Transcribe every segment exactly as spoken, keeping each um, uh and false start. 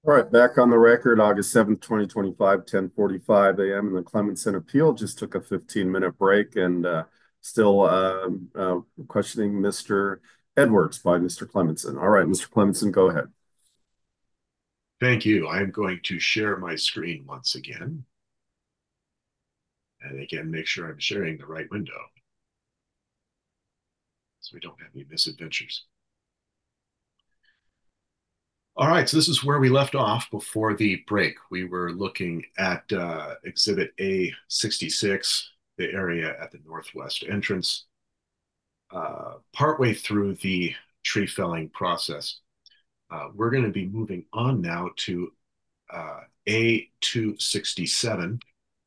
All right, back on the record, August seventh, twenty twenty-five, ten forty-five a m. And the Clemenson appeal just took a fifteen minute break and uh, still um, uh, questioning Mister Edwards by Mister Clemenson. All right, Mister Clemenson, go ahead. Thank you. I'm going to share my screen once again. And again, make sure I'm sharing the right window so we don't have any misadventures. All right, so this is where we left off before the break. We were looking at uh, Exhibit A sixty-six, the area at the northwest entrance, uh, partway through the tree felling process. Uh, we're going to be moving on now to uh, A two sixty-seven.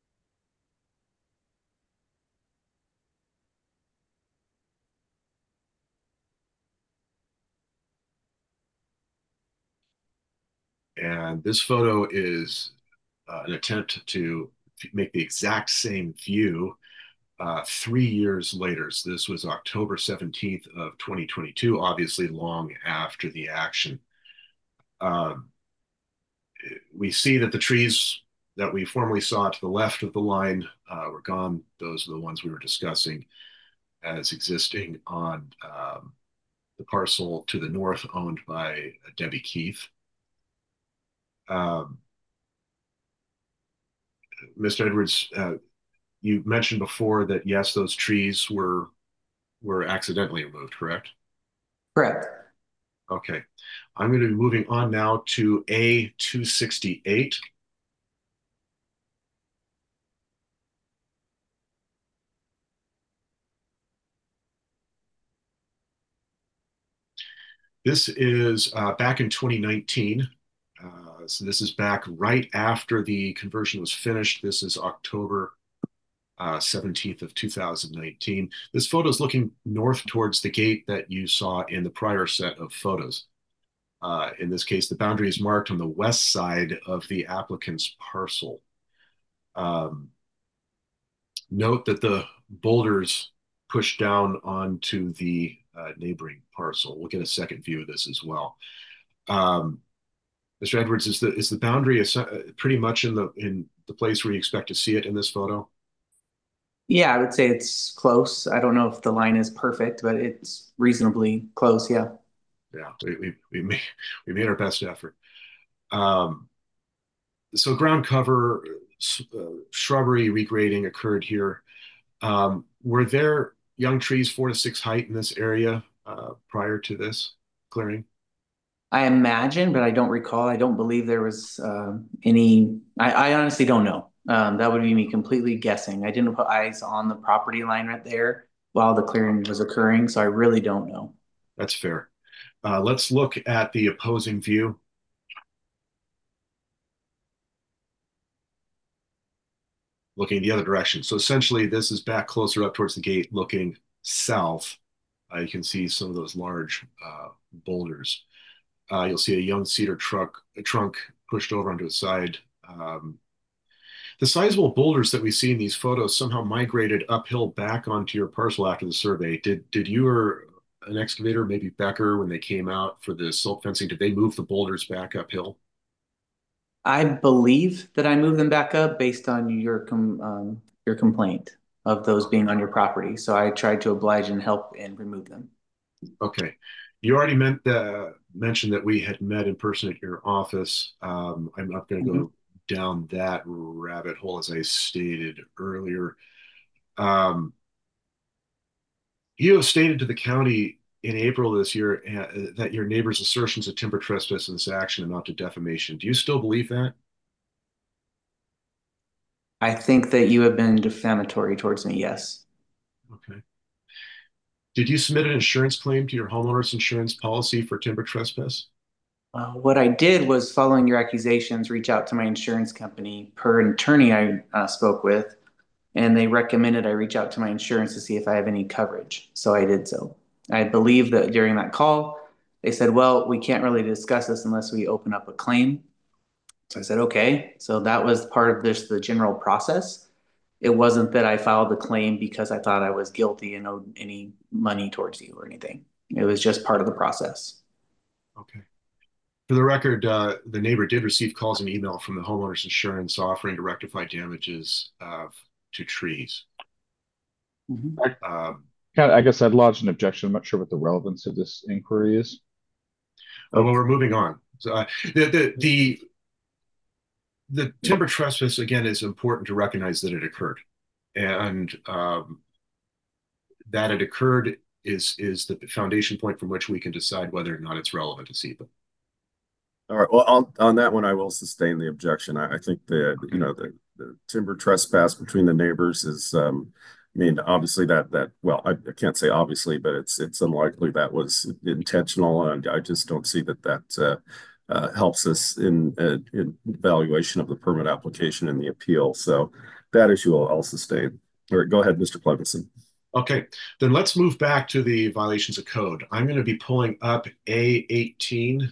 And this photo is uh, an attempt to make the exact same view uh, three years later. So this was October seventeenth of twenty twenty-two, obviously long after the action. Um, we see that the trees that we formerly saw to the left of the line uh, were gone. Those are the ones we were discussing as existing on um, the parcel to the north owned by Debbie Keith. Um, Mister Edwards, uh, you mentioned before that yes, those trees were were accidentally removed, correct? Correct. Okay. I'm going to be moving on now to A two sixty-eight. This is uh, back in twenty nineteen. Uh, so this is back right after the conversion was finished. This is October uh, seventeenth of two thousand nineteen. This photo is looking north towards the gate that you saw in the prior set of photos. Uh, in this case, the boundary is marked on the west side of the applicant's parcel. Um, Note that the boulders push down onto the uh, neighboring parcel. We'll get a second view of this as well. Um, Mister Edwards, is the is the boundary pretty much in the in the place where you expect to see it in this photo? Yeah, I would say it's close. I don't know if the line is perfect, but it's reasonably close. Yeah. Yeah, we we we made we made our best effort. Um, so ground cover, uh, shrubbery regrading occurred here. Um, were there young trees four to six height in this area uh, prior to this clearing? I imagine, but I don't recall. I don't believe there was um, any. I, I honestly don't know. Um, that would be me completely guessing. I didn't put eyes on the property line right there while the clearing was occurring, so I really don't know. That's fair. Uh, let's look at the opposing view. Looking the other direction. So essentially, this is back closer up towards the gate, looking south. Uh, you can see some of those large uh, boulders. Uh, you'll see a young cedar truck, a trunk pushed over onto its side. Um, the sizable boulders that we see in these photos somehow migrated uphill back onto your parcel after the survey. Did did you or an excavator, maybe Becker, when they came out for the silt fencing, did they move the boulders back uphill? I believe that I moved them back up based on your com um, your complaint of those being on your property. So I tried to oblige and help and remove them. Okay. You already meant the, mentioned that we had met in person at your office. Um, I'm not going to Mhm. go down that rabbit hole as I stated earlier. Um, you have stated to the county in April this year uh, that your neighbor's assertions of timber trespass in this action amount to defamation. Do you still believe that? I think that you have been defamatory towards me. Yes. Okay. Did you submit an insurance claim to your homeowner's insurance policy for timber trespass? Uh, what I did was, following your accusations, reach out to my insurance company per an attorney I uh, spoke with, and they recommended I reach out to my insurance to see if I have any coverage. So I did so. I believe that during that call, they said, well, we can't really discuss this unless we open up a claim. So I said, okay. So that was part of this, the general process. It wasn't that I filed the claim because I thought I was guilty and owed any money towards you or anything. It was just part of the process. Okay. For the record, uh, the neighbor did receive calls and email from the homeowner's insurance offering to rectify damages uh, to trees. Mhm. I, Um, kinda- I guess I'd lodge an objection. I'm not sure what the relevance of this inquiry is. well, we're moving on. So, uh, the, the the the timber trespass again is important to recognize that it occurred, and um, that it occurred is is the foundation point from which we can decide whether or not it's relevant to SEPA. All right. Well, I'll, on that one, I will sustain the objection. I, I think the, Okay. you know, the, the timber trespass between the neighbors is, um, I mean, obviously that, that, well, I, I can't say obviously, but it's, it's unlikely that was intentional. And I just don't see that that, uh, uh, helps us in, uh, in evaluation of the permit application and the appeal. So that issue I'll, I'll sustain. All right, go ahead, Mister Clevenson. Okay, then let's move back to the violations of code. I'm going to be pulling up A eighteen.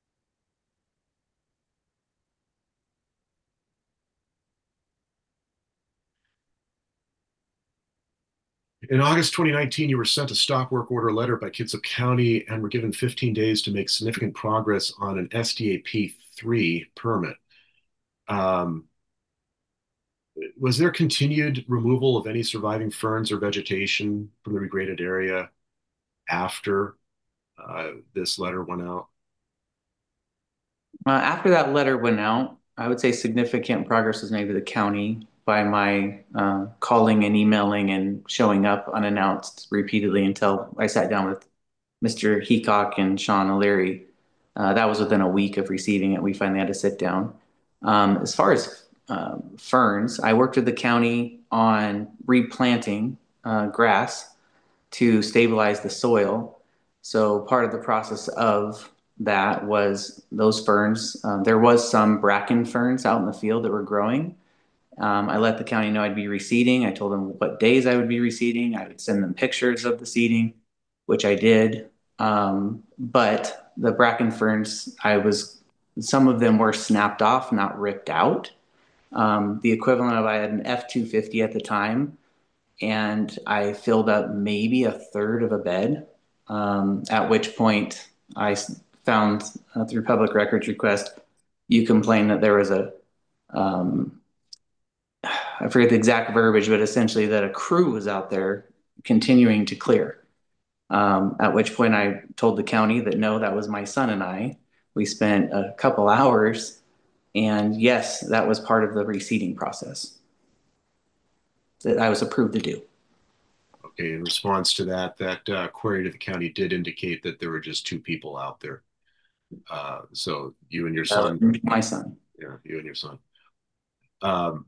In August twenty nineteen, you were sent a stop work order letter by Kitsap County and were given fifteen days to make significant progress on an S D A P three permit. Um, was there continued removal of any surviving ferns or vegetation from the regraded area after uh, this letter went out? Uh, after that letter went out, I would say significant progress was made with the county by my uh, calling and emailing and showing up unannounced repeatedly until I sat down with Mister Heacock and Sean O'Leary. Uh, that was within a week of receiving it. We finally had to sit down. Um, as far as um, ferns, I worked with the county on replanting uh, grass to stabilize the soil. So part of the process of that was those ferns. Um, there was some bracken ferns out in the field that were growing. Um, I let the county know I'd be reseeding. I told them what days I would be reseeding. I would send them pictures of the seeding, which I did. Um, but the bracken ferns, I was, some of them were snapped off, not ripped out. Um, the equivalent of I had an F two fifty at the time, and I filled up maybe a third of a bed. Um, at which point I found uh, through public records request, you complained that there was a, um, I forget the exact verbiage, but essentially that a crew was out there continuing to clear. Um, at which point I told the county that no, that was my son and I. We spent a couple hours, and yes, that was part of the reseeding process that I was approved to do. Okay, in response to that, that uh, query to the county did indicate that there were just two people out there. Uh, so you and your son. Uh, my son. Yeah, you and your son. Um,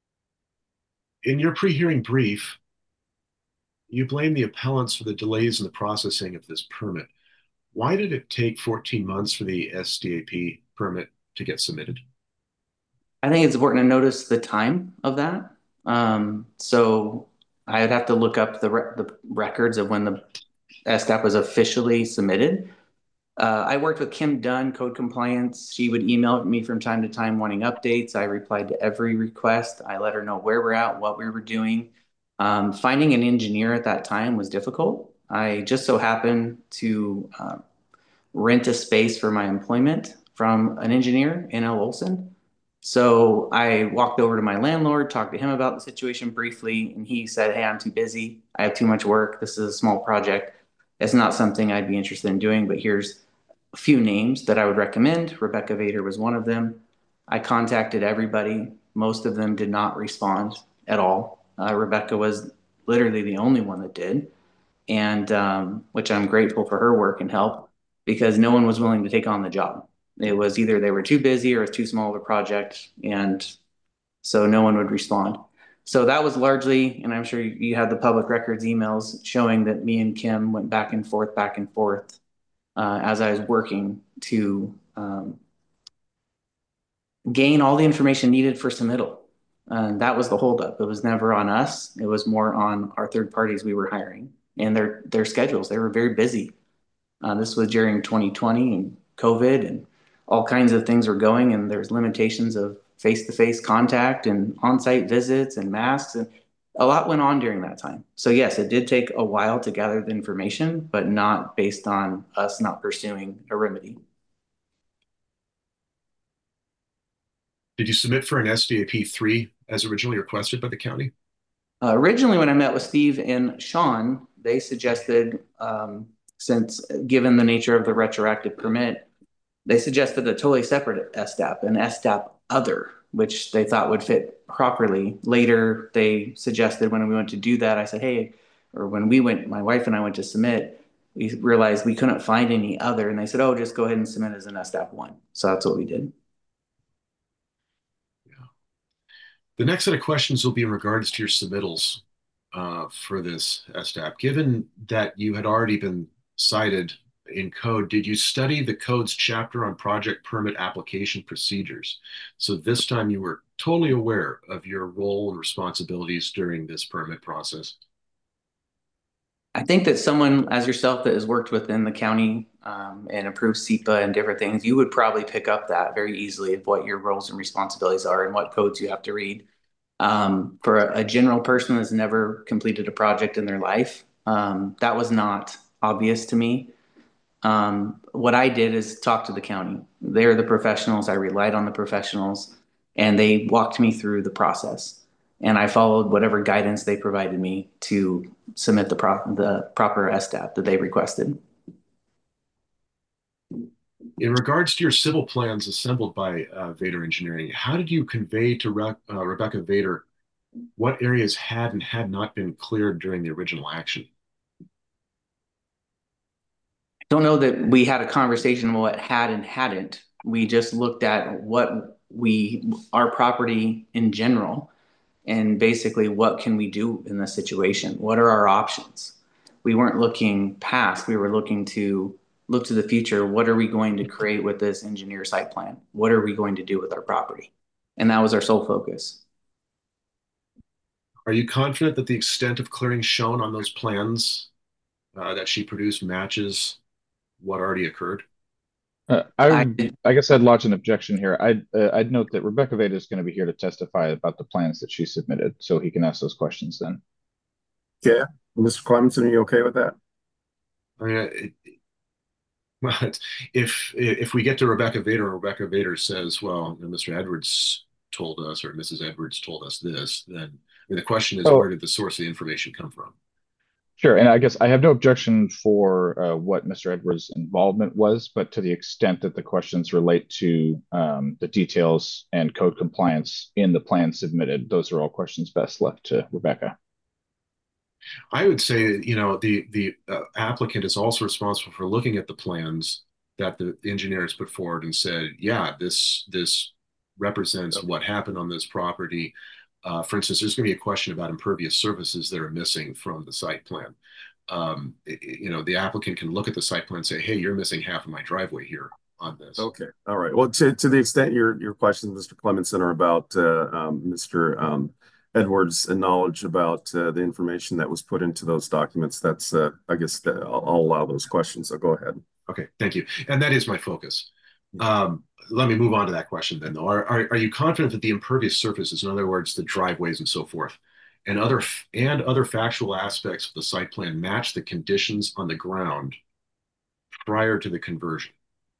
in your pre-hearing brief, you blame the appellants for the delays in the processing of this permit. Why did it take fourteen months for the S D A P permit to get submitted? I think it's important to notice the time of that. Um, so I would have to look up the, re the records of when the S D A P was officially submitted. Uh, I worked with Kim Dunn, Code Compliance. She would email me from time to time wanting updates. I replied to every request. I let her know where we're at, what we were doing. Um, finding an engineer at that time was difficult. I just so happened to uh, rent a space for my employment from an engineer in El Olson. So I walked over to my landlord, talked to him about the situation briefly, and he said, "Hey, I'm too busy. I have too much work. This is a small project. It's not something I'd be interested in doing, but here's a few names that I would recommend." Rebecca Vader was one of them. I contacted everybody. Most of them did not respond at all. Uh, Rebecca was literally the only one that did, and um, which I'm grateful for her work and help, because no one was willing to take on the job. It was either they were too busy or it was too small of a project, and so no one would respond. So that was largely, and I'm sure you had the public records emails showing that me and Kim went back and forth, back and forth uh, as I was working to um, gain all the information needed for submittal. And that was the holdup. It was never on us. It was more on our third parties we were hiring and their their schedules. They were very busy. Uh, this was during twenty twenty and COVID, and all kinds of things were going, and there's limitations of face-to-face contact and on-site visits and masks, and a lot went on during that time. So yes, it did take a while to gather the information, but not based on us not pursuing a remedy. Did you submit for an S D A P three as originally requested by the county? Uh, originally, when I met with Steve and Sean, they suggested, um, since given the nature of the retroactive permit, they suggested a totally separate S D A P, an S D A P other, which they thought would fit properly. Later, they suggested when we went to do that, I said, hey, or when we went, my wife and I went to submit, we realized we couldn't find any other. And they said, oh, just go ahead and submit as an S D A P one. So that's what we did. Yeah. The next set of questions will be in regards to your submittals uh, for this S D A P. Given that you had already been cited in code, did you study the code's chapter on project permit application procedures? So this time you were totally aware of your role and responsibilities during this permit process. I think that someone as yourself that has worked within the county um, and approved SEPA and different things, you would probably pick up that very easily of what your roles and responsibilities are and what codes you have to read. Um, for a, a general person that's never completed a project in their life, um, that was not obvious to me. Um, what I did is talk to the county. They're the professionals. I relied on the professionals, and they walked me through the process. And I followed whatever guidance they provided me to submit the, pro- the proper S D A P that they requested. In regards to your civil plans assembled by uh, Vader Engineering, how did you convey to Re uh, Rebecca Vader what areas had and had not been cleared during the original action? I don't know that we had a conversation on what had and hadn't. We just looked at what we, our property in general, and basically what can we do in this situation? What are our options? We weren't looking past, we were looking to look to the future. What are we going to create with this engineer site plan? What are we going to do with our property? And that was our sole focus. Are you confident that the extent of clearing shown on those plans uh, that she produced matches what already occurred? Uh, I I I guess I'd lodge an objection here. I'd uh, I'd note that Rebecca Veda is going to be here to testify about the plans that she submitted, so he can ask those questions then. Yeah, Mister Clemenson, are you okay with that? I mean, it, well, it's, if if we get to Rebecca Vader and Rebecca Vader says, well, you know, Mister Edwards told us or Missus Edwards told us this, then I mean, the question is, where Oh, did the source of the information come from? sure. And I guess I have no objection for uh, what Mister Edwards' involvement was, but to the extent that the questions relate to um, the details and code compliance in the plan submitted, those are all questions best left to Rebecca. I would say, you know, the the uh, applicant is also responsible for looking at the plans that the engineer has put forward and said, yeah, this this represents what happened on this property. Uh, for instance, there's going to be a question about impervious surfaces that are missing from the site plan. Um, it- you know, the applicant can look at the site plan and say, hey, you're missing half of my driveway here on this. Okay, all right. Well, to, to the extent your your questions, Mister Clemenson, are about uh, um, Mister Um, Edwards' knowledge about uh, the information that was put into those documents, that's uh, I guess that I'll, I'll allow those questions. So go ahead. Okay, thank you. And that is my focus. Um, let me move on to that question then, though. Are, are, are you confident that the impervious surfaces, in other words, the driveways and so forth, and other and other factual aspects of the site plan match the conditions on the ground prior to the conversion?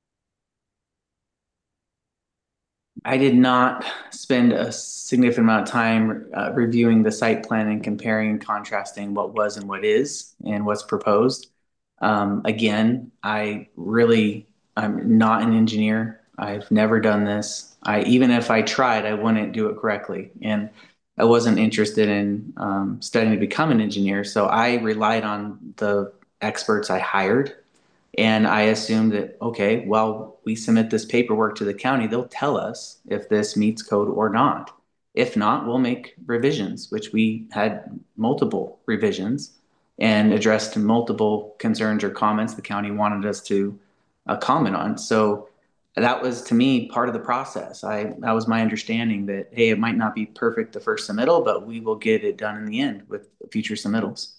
I did not spend a significant amount of time uh, reviewing the site plan and comparing and contrasting what was and what is and what's proposed. Um, again, I really, I'm not an engineer. I've never done this. I, even if I tried, I wouldn't do it correctly. And I wasn't interested in um, studying to become an engineer. So I relied on the experts I hired, and I assumed that, okay, well, we submit this paperwork to the county, they'll tell us if this meets code or not. If not, we'll make revisions, which we had multiple revisions and addressed multiple concerns or comments the county wanted us to uh, comment on. So that was, to me, part of the process. I that was my understanding that, hey, it might not be perfect the first submittal, but we will get it done in the end with future submittals.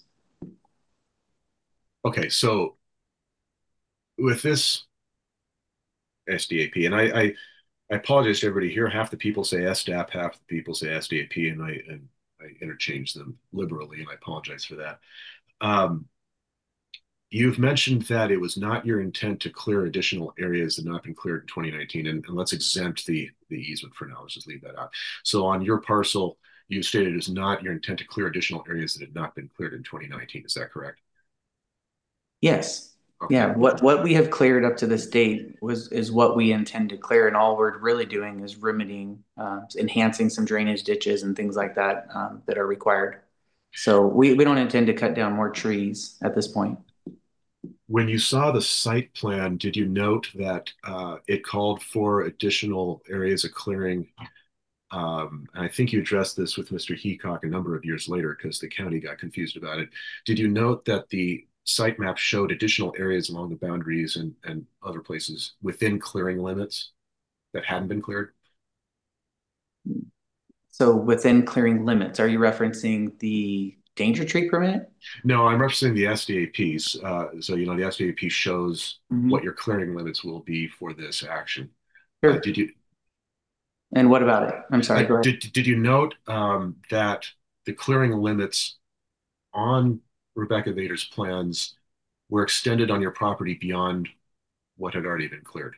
Okay, so with this S D A P, and I, I, I apologize to everybody here. Half the people say S D A P, half the people say S D A P, and I and I interchange them liberally, and I apologize for that. Um, You've mentioned that it was not your intent to clear additional areas that had not been cleared in twenty nineteen, and, and let's exempt the, the easement for now. Let's just leave that out. So on your parcel, you stated it is not your intent to clear additional areas that had not been cleared in twenty nineteen. Is that correct? Yes. Okay. Yeah, what what we have cleared up to this date was is what we intend to clear, and all we're really doing is remedying, uh, enhancing some drainage ditches and things like that um, that are required. So we we don't intend to cut down more trees at this point. When you saw the site plan, did you note that uh, it called for additional areas of clearing? Um, and I think you addressed this with Mister Heacock a number of years later because the county got confused about it. Did you note that the site map showed additional areas along the boundaries and, and other places within clearing limits that hadn't been cleared? So within clearing limits, are you referencing the danger tree permit? No, I'm referencing the S D A Ps. Uh, so, you know, the S D A P shows Mhm. what your clearing limits will be for this action. Sure. Uh, did you And what about it? I'm sorry, uh, go ahead. did, did you note um, that the clearing limits on Rebecca Vader's plans were extended on your property beyond what had already been cleared?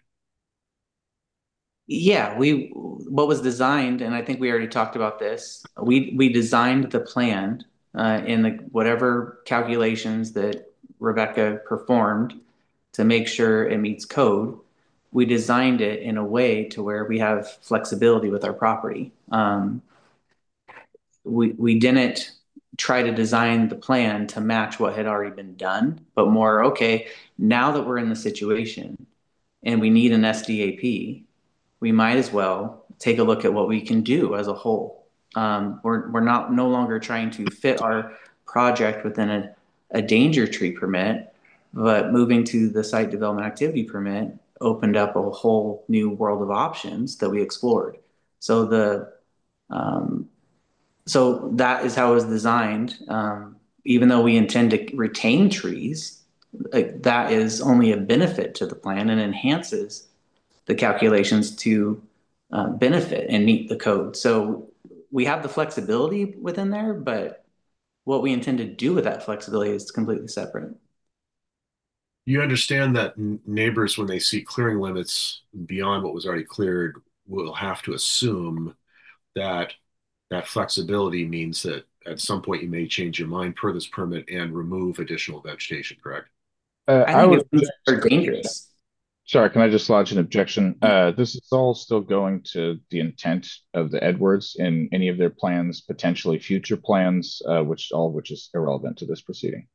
Yeah, we what was designed, and I think we already talked about this. We we designed the plan uh, in the whatever calculations that Rebecca performed to make sure it meets code. We designed it in a way to where we have flexibility with our property. Um, we we didn't try to design the plan to match what had already been done, but more, okay, now that we're in the situation and we need an S D A P, we might as well take a look at what we can do as a whole. Um, we're we're not no longer trying to fit our project within a, a danger tree permit, but moving to the site development activity permit opened up a whole new world of options that we explored. So the um, so that is how it was designed. Um, even though we intend to retain trees, like, that is only a benefit to the plan and enhances the calculations to uh, benefit and meet the code. So we have the flexibility within there, but what we intend to do with that flexibility is completely separate. You understand that neighbors, when they see clearing limits beyond what was already cleared, will have to assume that that flexibility means that at some point you may change your mind per this permit and remove additional vegetation, correct? Uh, I I think would it's considered dangerous. Sorry, can I just lodge an objection? Uh, this is all still going to the intent of the Edwards in any of their plans, potentially future plans, uh, which all of which is irrelevant to this proceeding.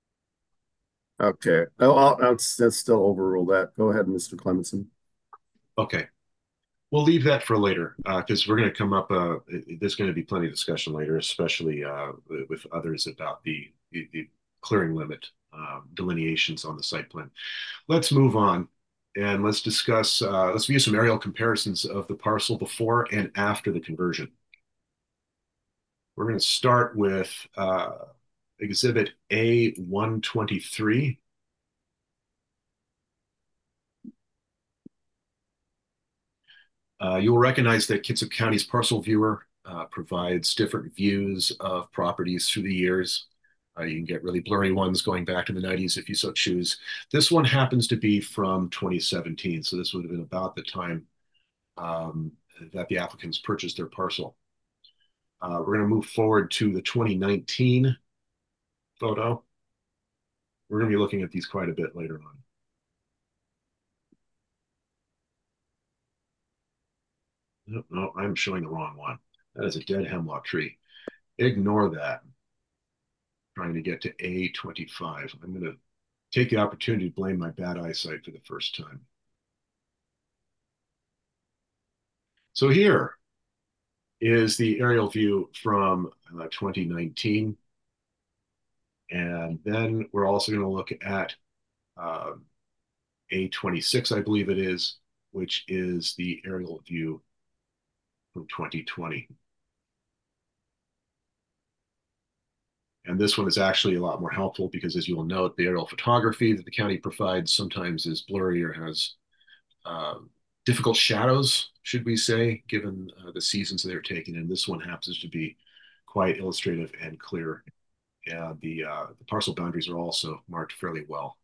Okay, I'll, I'll, I'll that's still overrule that. Go ahead, Mister Clemenson. Okay. We'll leave that for later because uh, we're going to come up. Uh, there's going to be plenty of discussion later, especially uh, with others about the, the, the clearing limit uh, delineations on the site plan. Let's move on and let's discuss, uh, let's view some aerial comparisons of the parcel before and after the conversion. We're going to start with uh, Exhibit A one twenty-three. Uh, you'll recognize that Kitsap County's Parcel Viewer uh, provides different views of properties through the years. Uh, you can get really blurry ones going back to the nineties if you so choose. This one happens to be from twenty seventeen, so this would have been about the time um, that the applicants purchased their parcel. Uh, we're going to move forward to the twenty nineteen photo. We're going to be looking at these quite a bit later on. No, no, I'm showing the wrong one. That is a dead hemlock tree. Ignore that. Trying to get to A twenty-five. I'm going to take the opportunity to blame my bad eyesight for the first time. So here is the aerial view from uh, twenty nineteen. And then we're also going to look at uh, A twenty-six, I believe it is, which is the aerial view from twenty twenty. And this one is actually a lot more helpful because, as you will note, the aerial photography that the county provides sometimes is blurry or has uh, difficult shadows, should we say, given uh, the seasons they're taking. And this one happens to be quite illustrative and clear and the, uh, the parcel boundaries are also marked fairly well.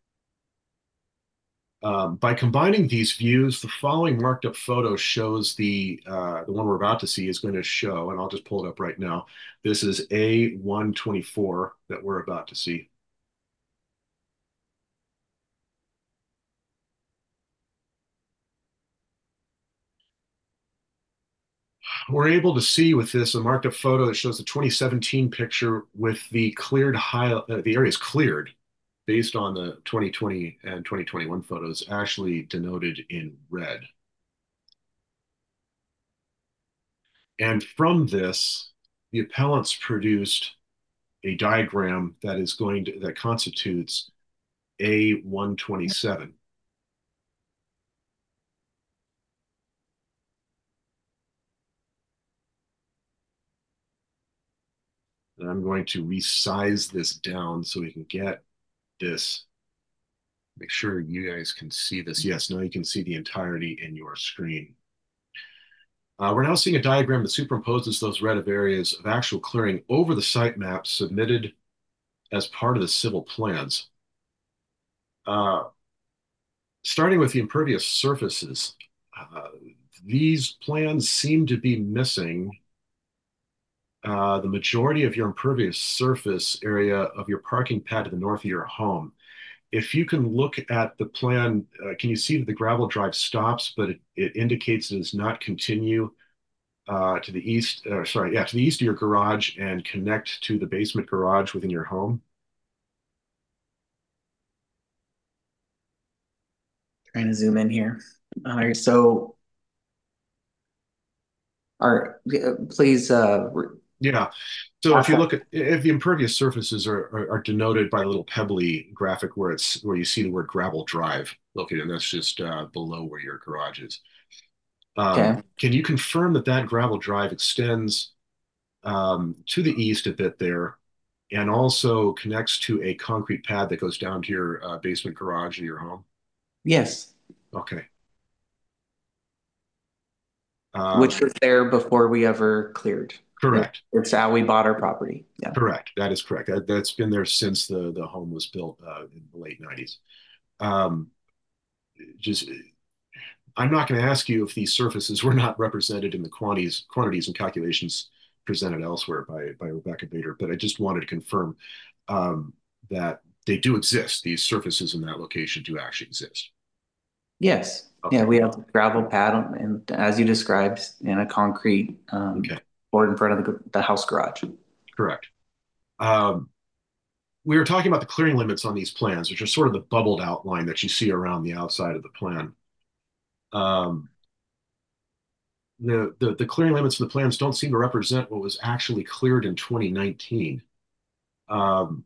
Um, by combining these views, the following marked up photo shows the uh, the one we're about to see is going to show, and I'll just pull it up right now. This is A one twenty-four that we're about to see. We're able to see with this a marked up photo that shows the twenty seventeen picture with the cleared high, uh, the areas cleared based on the twenty twenty and twenty twenty-one photos actually denoted in red. And from this, the appellants produced a diagram that is going to, that constitutes A one twenty-seven. And I'm going to resize this down so we can get this. Make sure you guys can see this. Yes, now you can see the entirety in your screen. Uh, we're now seeing a diagram that superimposes those red areas of actual clearing over the site map submitted as part of the civil plans. Uh, starting with the impervious surfaces, uh, these plans seem to be missing uh, the majority of your impervious surface area of your parking pad to the north of your home. If you can look at the plan, uh, can you see that the gravel drive stops, but it, it indicates it does not continue uh, to the east, uh, sorry, yeah, to the east of your garage and connect to the basement garage within your home? Trying to zoom in here. All right, so are please uh Yeah. So if you look at if the impervious surfaces are, are, are denoted by the little pebbly graphic where it's where you see the word gravel drive located, and that's just uh, below where your garage is. Um, okay. can you confirm that that gravel drive extends um, to the east a bit there, and also connects to a concrete pad that goes down to your uh, basement garage of your home? Yes. Okay. Um, Which was there before we ever cleared. correct. It's how we bought our property. Yeah. Correct. That is correct. That, that's been there since the, the home was built uh, in the late nineties. Um, just, I'm not going to ask you if these surfaces were not represented in the quantities, quantities and calculations presented elsewhere by, by Rebecca Bader, but I just wanted to confirm um, that they do exist. These surfaces in that location do actually exist. Yes. Okay. Yeah, we have a gravel pad and as you described in a concrete um, okay. board in front of the, the house garage. Correct. Um, we were talking about the clearing limits on these plans, which are sort of the bubbled outline that you see around the outside of the plan. Um, the, the, the clearing limits of the plans don't seem to represent what was actually cleared in twenty nineteen. Um,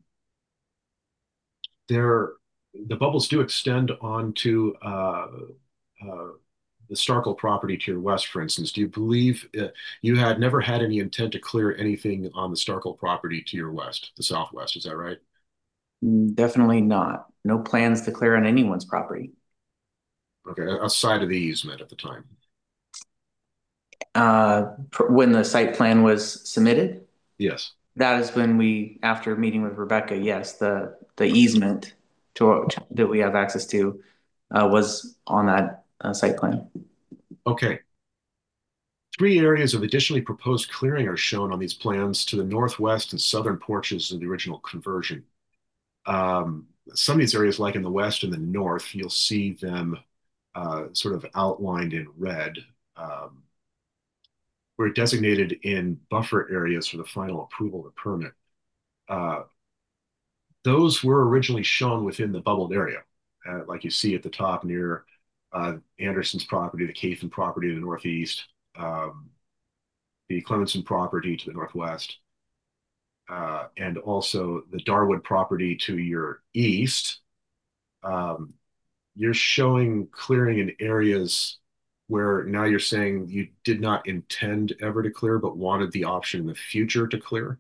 there, the bubbles do extend onto uh, uh, the Starkle property to your west, for instance. Do you believe uh, you had never had any intent to clear anything on the Starkle property to your west, the southwest? Is that right? Definitely not. No plans to clear on anyone's property. Okay, outside of the easement at the time. Uh, when the site plan was submitted? Yes. That is when we, after meeting with Rebecca, yes, the the easement to that we have access to uh, was on that uh, site plan. Okay. Three areas of additionally proposed clearing are shown on these plans to the northwest and southern porches of the original conversion. Um, some of these areas, like in the west and the north, you'll see them uh, sort of outlined in red. Um, were designated in buffer areas for the final approval of the permit. Uh, those were originally shown within the bubbled area, uh, like you see at the top near uh, Anderson's property, the Cathan property to the northeast, um, the Clemenson property to the northwest, uh, and also the Darwood property to your east. Um, you're showing clearing in areas where now you're saying you did not intend ever to clear, but wanted the option in the future to clear?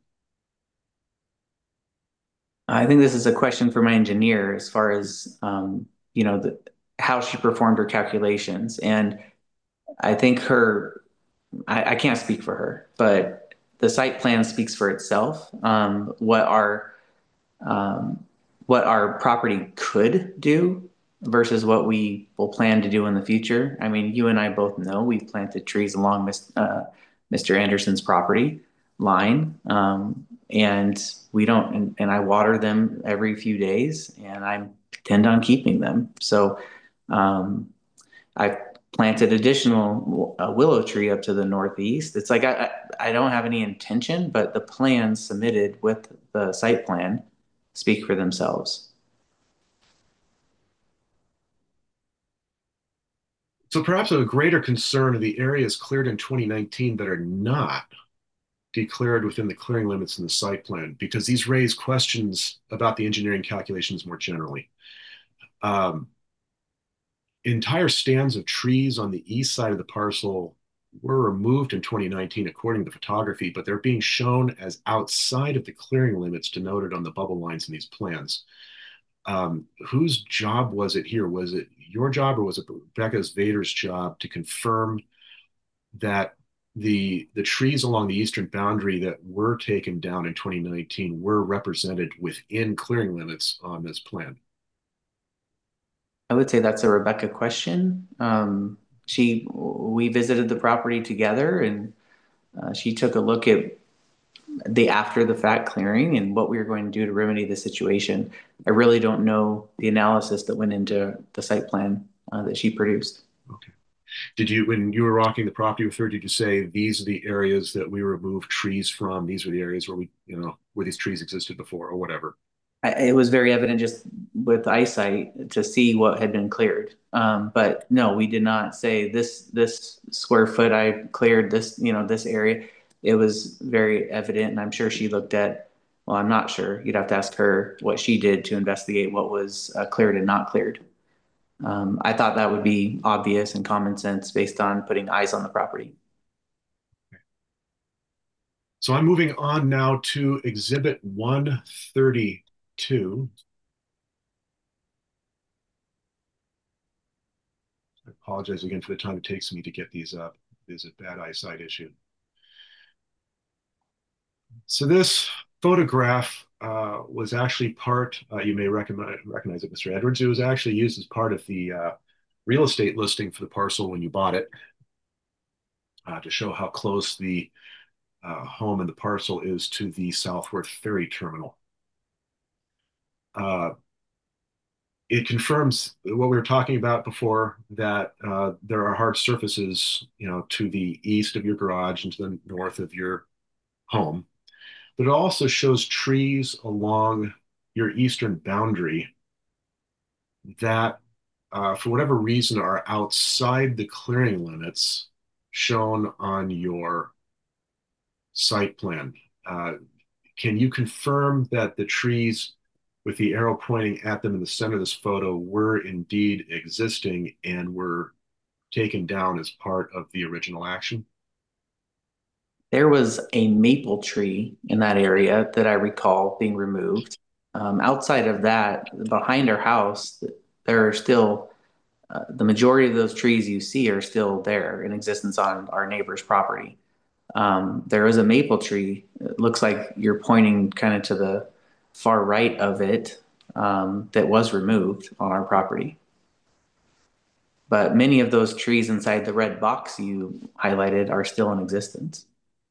I think this is a question for my engineer as far as, um, you know, the, how she performed her calculations. And I think her, I, I can't speak for her, but the site plan speaks for itself. Um, what our um, what our property could do versus what we will plan to do in the future. I mean, you and I both know we've planted trees along uh, Mister Anderson's property line, um, and we don't. And, and I water them every few days, and I tend on keeping them. So um, I've planted additional uh, willow tree up to the northeast. It's like I, I I don't have any intention, but the plans submitted with the site plan speak for themselves. So perhaps a greater concern of the areas cleared in twenty nineteen that are not declared within the clearing limits in the site plan, because these raise questions about the engineering calculations more generally. Um, entire stands of trees on the east side of the parcel were removed in twenty nineteen according to the photography, but they're being shown as outside of the clearing limits denoted on the bubble lines in these plans. Um, whose job was it here? Was it your job, or was it Rebecca Vader's job to confirm that the the trees along the eastern boundary that were taken down in twenty nineteen were represented within clearing limits on this plan? I would say that's a Rebecca question. Um, she, we visited the property together, and uh, she took a look at the after the fact clearing and what we were going to do to remedy the situation. I really don't know the analysis that went into the site plan uh, that she produced. Okay. Did you, when you were walking the property with her, did you say these are the areas that we removed trees from? These were the areas where we, you know, where these trees existed before, or whatever? I, it was very evident just with eyesight to see what had been cleared. Um, but no, we did not say this this square foot I cleared this, you know, this area. It was very evident, and I'm sure she looked at. Well, I'm not sure. You'd have to ask her what she did to investigate what was uh, cleared and not cleared. Um, I thought that would be obvious and common sense based on putting eyes on the property. So I'm moving on now to Exhibit one thirty-two. I apologize again for the time it takes me to get these up. There's a bad eyesight issue. So this photograph uh, was actually part, uh, you may recognize, recognize it, Mister Edwards. It was actually used as part of the uh, real estate listing for the parcel when you bought it, uh, to show how close the uh, home and the parcel is to the Southworth Ferry Terminal. Uh, it confirms what we were talking about before, that uh, there are hard surfaces, you know, to the east of your garage and to the north of your home. But it also shows trees along your eastern boundary that, uh, for whatever reason, are outside the clearing limits shown on your site plan. Uh, can you confirm that the trees with the arrow pointing at them in the center of this photo were indeed existing and were taken down as part of the original action? There was a maple tree in that area that I recall being removed. Um, outside of that, behind our house, there are still uh, the majority of those trees you see are still there in existence on our neighbor's property. Um, there is a maple tree. It looks like you're pointing kind of to the far right of it, um, that was removed on our property. But many of those trees inside the red box you highlighted are still in existence.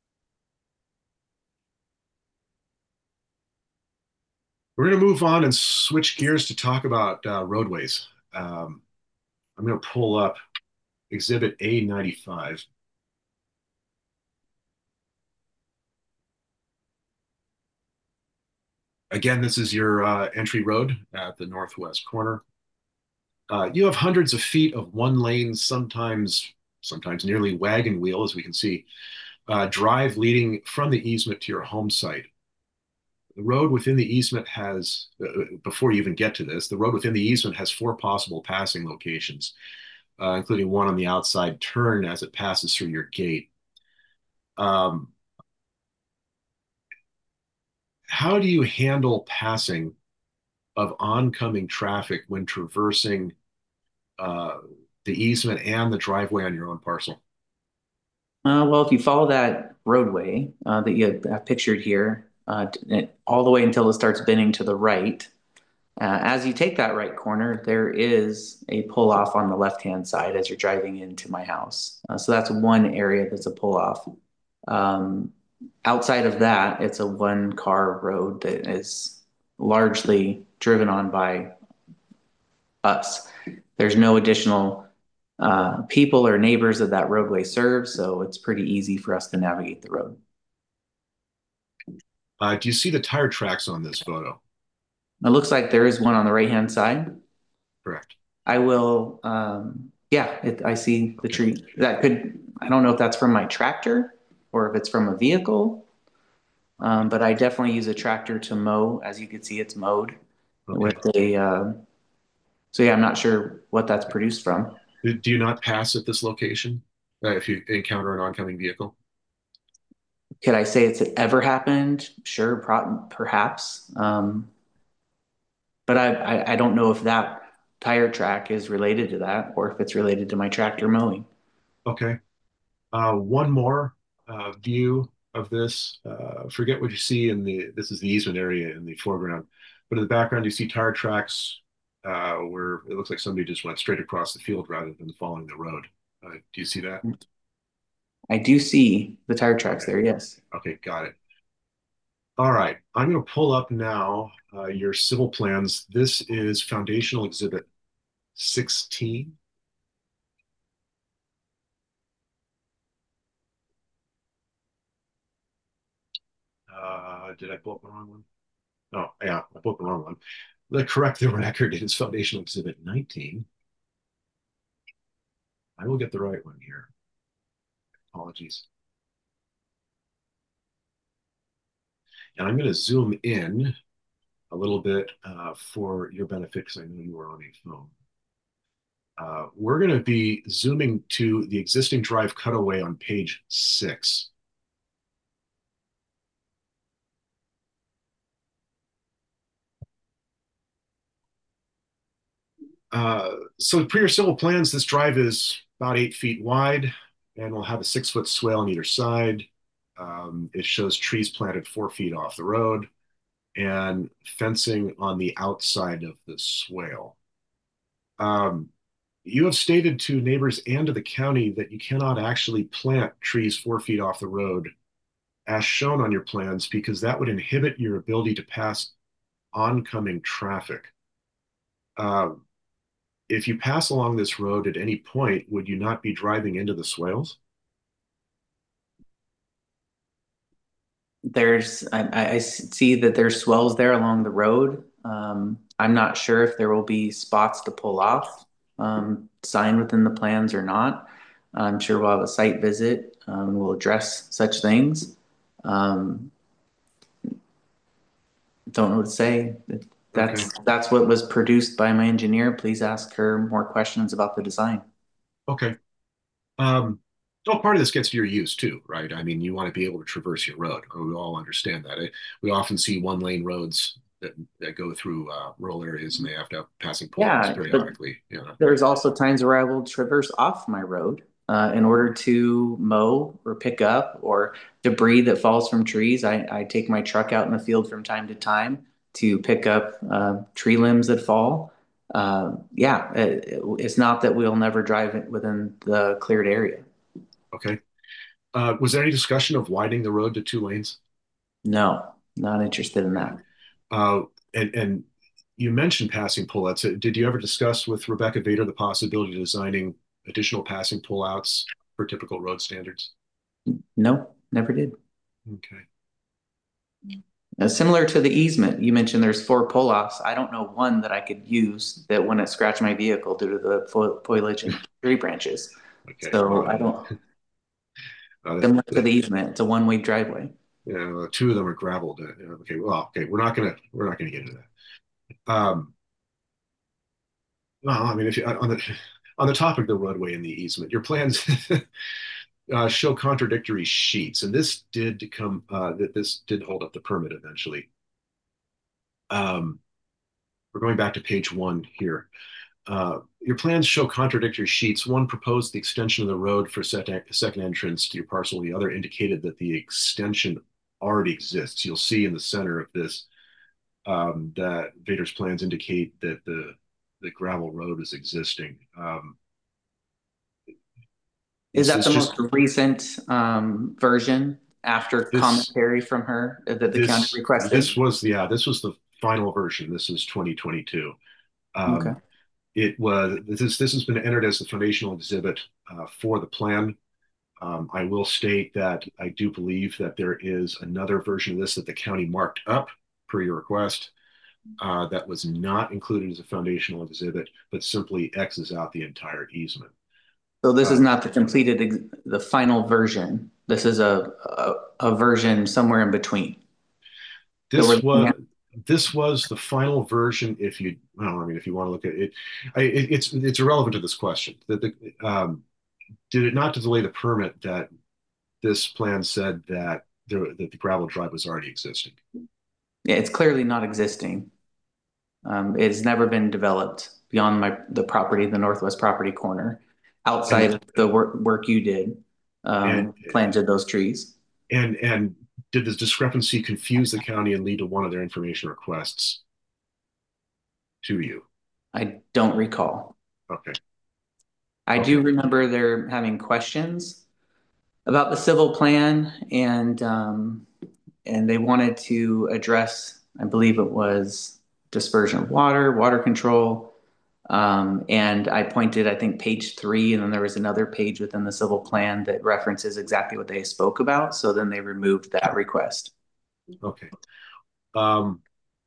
We're going to move on and switch gears to talk about uh, roadways. Um, I'm going to pull up Exhibit A ninety-five. Again, this is your uh, entry road at the northwest corner. Uh, you have hundreds of feet of one lane, sometimes sometimes nearly wagon wheel, as we can see, uh, drive leading from the easement to your home site. The road within the easement has, uh, before you even get to this, the road within the easement has four possible passing locations, uh, including one on the outside turn as it passes through your gate. Um, how do you handle passing of oncoming traffic when traversing uh, the easement and the driveway on your own parcel? Uh, well, if you follow that roadway uh, that you have pictured here, uh, it- all the way until it starts bending to the right, uh, as you take that right corner, there is a pull off on the left-hand side as you're driving into my house. Uh, so that's one area that's a pull off. Um, Outside of that, it's a one-car road that is largely driven on by us. There's no additional uh, people or neighbors that that roadway serves, so it's pretty easy for us to navigate the road. Uh, do you see the tire tracks on this photo? It looks like there is one on the right-hand side. Correct. I will, um, yeah, it, I see the tree. That could, I don't know if that's from my tractor or if it's from a vehicle, um, but I definitely use a tractor to mow. As you can see, it's mowed Okay. with a, uh, so yeah, I'm not sure what that's produced from. Do, do you not pass at this location uh, if you encounter an oncoming vehicle? Could I say it's ever happened? Sure, pro perhaps. Um, but I, I, I don't know if that tire track is related to that or if it's related to my tractor mowing. Okay. Uh, one more uh, view of this. Uh, forget what you see in the, this is the easement area in the foreground, but in the background, you see tire tracks uh, where it looks like somebody just went straight across the field rather than following the road. Uh, do you see that? I do see the tire tracks Okay. there, yes. Okay, got it. All right, I'm going to pull up now uh, your civil plans. This is Foundational Exhibit sixteen. Uh, did I pull up the wrong one? Oh, yeah, I pulled up the wrong one. The correct the record is Foundational Exhibit nineteen. I will get the right one here. Apologies. And I'm going to zoom in a little bit uh, for your benefit because I know you were on a phone. Uh, we're going to be zooming to the existing drive cutaway on page six. Uh, so per your civil plans, this drive is about eight feet wide and will have a six foot swale on either side. Um, it shows trees planted four feet off the road and fencing on the outside of the swale. Um, you have stated to neighbors and to the county that you cannot actually plant trees four feet off the road as shown on your plans because that would inhibit your ability to pass oncoming traffic. Uh, if you pass along this road at any point, would you not be driving into the swales? There's, I, I see that there's swells there along the road. Um, I'm not sure if there will be spots to pull off, um, signed within the plans or not. I'm sure we'll have a site visit. Um, we'll address such things. Um, don't know what to say. Okay. That's that's what was produced by my engineer. Please ask her more questions about the design. Okay. Um, well, part of this gets to your use too, right? I mean, you want to be able to traverse your road. We all understand that. We often see one lane roads that, that go through uh, rural areas and they have to have passing pullouts Yeah, but periodically, you know. there's also times where I will traverse off my road uh, in order to mow or pick up or debris that falls from trees. I, I take my truck out in the field from time to time to pick up uh, tree limbs that fall. Uh, yeah, it, it's not that we'll never drive it within the cleared area. Okay. Uh, was there any discussion of widening the road to two lanes? No, not interested in that. Uh, and, and you mentioned passing pullouts. Did you ever discuss with Rebecca Vader the possibility of designing additional passing pullouts for typical road standards? No, never did. Okay. Uh, similar to the easement, you mentioned there's four pull-offs. I don't know one that I could use that wouldn't scratch my vehicle due to the fo foliage and tree branches. Okay. So I Well, don't, uh, similar to the easement, it's a one-way driveway. you know, two of them are graveled. Uh, okay. Well, okay. We're not gonna we're not gonna get into that. Um, well, I mean, if you on the on the topic of the roadway and the easement, your plans uh, show contradictory sheets, and this did come uh, that this did hold up the permit eventually. Um, we're going back to page one here. Uh, your plans show contradictory sheets. One proposed the extension of the road for second, second entrance to your parcel. The other indicated that the extension already exists. You'll see in the center of this um, that Vader's plans indicate that the the gravel road is existing. Um, Is that is the just most recent um, version after this commentary from her that the county this requested? this was yeah this was the final version. This is twenty twenty-two. Okay. Um, it was this this has been entered as the foundational exhibit uh, for the plan. Um, I will state that I do believe that there is another version of this that the county marked up per your request uh, that was not included as a foundational exhibit, but simply X's out the entire easement. So this is Uh, not the completed, the final version. This is a, a, a version somewhere in between that we're this looking was at. this was the final version. If you, well, I mean, if you want to look at it, I, it it's it's irrelevant to this question. That the um, did it not to delay the permit that this plan said that there, that the gravel drive was already existing? Yeah, it's clearly not existing. Um, it's never been developed beyond my the property, the northwest property corner, outside And of the work work you did, and um, planted those trees. and and did this discrepancy confuse the county and lead to one of their information requests to you? I don't recall. Okay. I Okay. do remember they're having questions about the civil plan, and um, and they wanted to address, I believe it was dispersion of water, water control. Um, and I pointed, I think, page three, and then there was another page within the civil plan that references exactly what they spoke about. So then they removed that request. Okay. Um,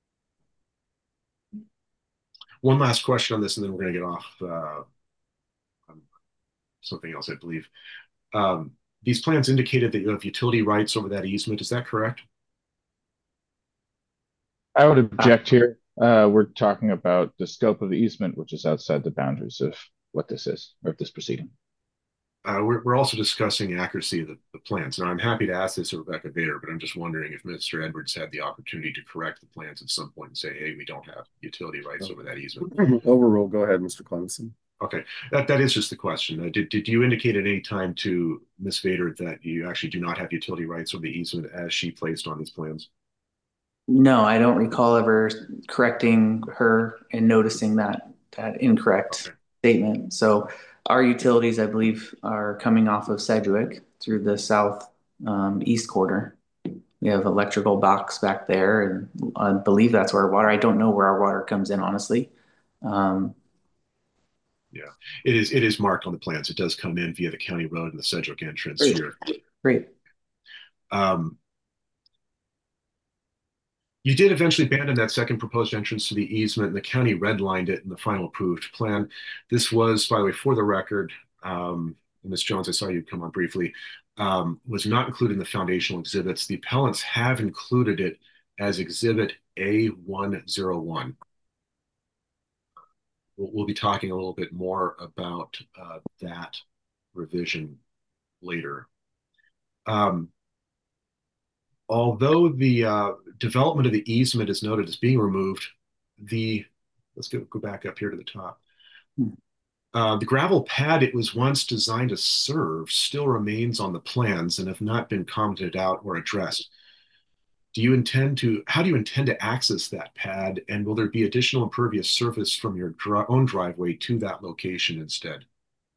one last question on this, and then we're going to get off uh, on something else, I believe. Um, these plans indicated that you have utility rights over that easement. Is that correct? I would object here. Uh, we're talking about the scope of the easement, which is outside the boundaries of what this is, or this proceeding. Uh, we're, we're also discussing accuracy of the, the plans. Now, I'm happy to ask this of Rebecca Vader, but I'm just wondering if Mister Edwards had the opportunity to correct the plans at some point and say, hey, we don't have utility rights over that easement. Overruled. Go ahead, Mister Clemson. Okay, that, that is just the question. Uh, did, did you indicate at any time to Miz Vader that you actually do not have utility rights over the easement as she placed on these plans? No, I don't recall ever correcting her and noticing that that incorrect Okay. statement. So our utilities, I believe, are coming off of Sedgwick through the south um, east quarter. We have electrical box back there, and I believe that's where our water. I don't know where our water comes in, honestly. Um, Yeah, it is. It is marked on the plans. It does come in via the county road and the Sedgwick entrance great, here. great. Um, You did eventually abandon that second proposed entrance to the easement, and the county redlined it in the final approved plan. This was, by the way, for the record, um, Miz Jones, I saw you come on briefly, um, was not included in the foundational exhibits. The appellants have included it as Exhibit A one oh one. We'll, we'll be talking a little bit more about uh, that revision later. Um, although the uh, development of the easement is noted as being removed, the let's go, go back up here to the top. Uh, the gravel pad it was once designed to serve still remains on the plans and have not been commented out or addressed. Do you intend to, how do you intend to access that pad, and will there be additional impervious surface from your dri own driveway to that location instead?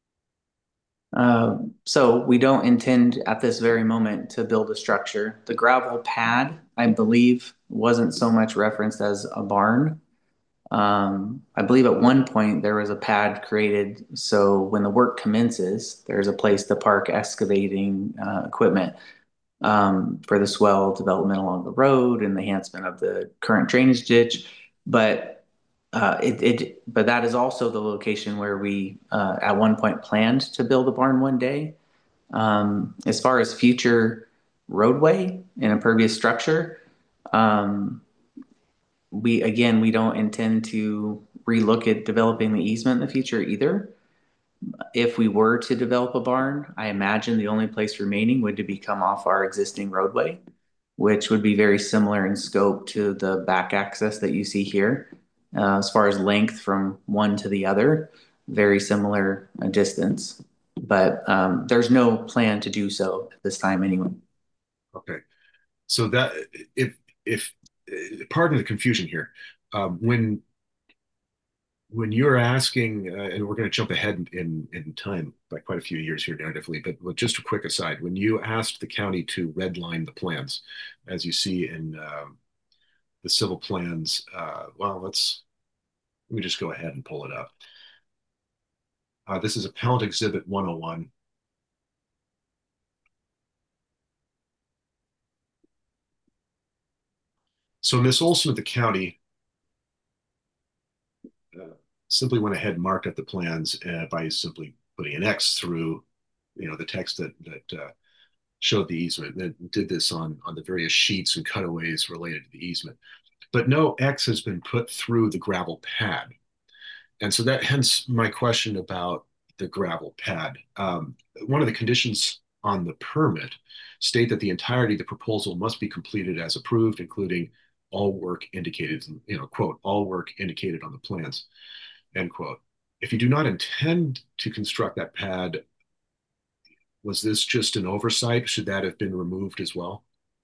Uh, so we don't intend at this very moment to build a structure. The gravel pad, I believe, wasn't so much referenced as a barn. Um, I believe at one point there was a pad created so when the work commences, there's a place to park excavating uh, equipment um, for the swell development along the road and the enhancement of the current drainage ditch. But uh, it, it, but that is also the location where we uh, at one point planned to build a barn one day. Um, as far as future roadway and impervious structure, um, we again we don't intend to relook at developing the easement in the future either. If we were to develop a barn, I imagine the only place remaining would to become off our existing roadway, which would be very similar in scope to the back access that you see here, uh, as far as length from one to the other. very similar uh, distance. But um, there's no plan to do so at this time anyway. Okay. So that if if pardon the confusion here, um, when when you're asking, uh, and we're going to jump ahead in, in time by quite a few years here narratively, but, but just a quick aside, when you asked the county to redline the plans, as you see in um, the civil plans, uh, well, let's let me just go ahead and pull it up. Uh, this is Appellant Exhibit one oh one. So Miss Olson of the county uh, simply went ahead and marked up the plans uh, by simply putting an X through, you know, the text that that uh, showed the easement. And did this on on the various sheets and cutaways related to the easement. But no X has been put through the gravel pad, and so that hence my question about the gravel pad. Um, one of the conditions on the permit state that the entirety of the proposal must be completed as approved, including all work indicated, you know, quote, all work indicated on the plans, end quote. If you do not intend to construct that pad, was this just an oversight? Should that have been removed as well?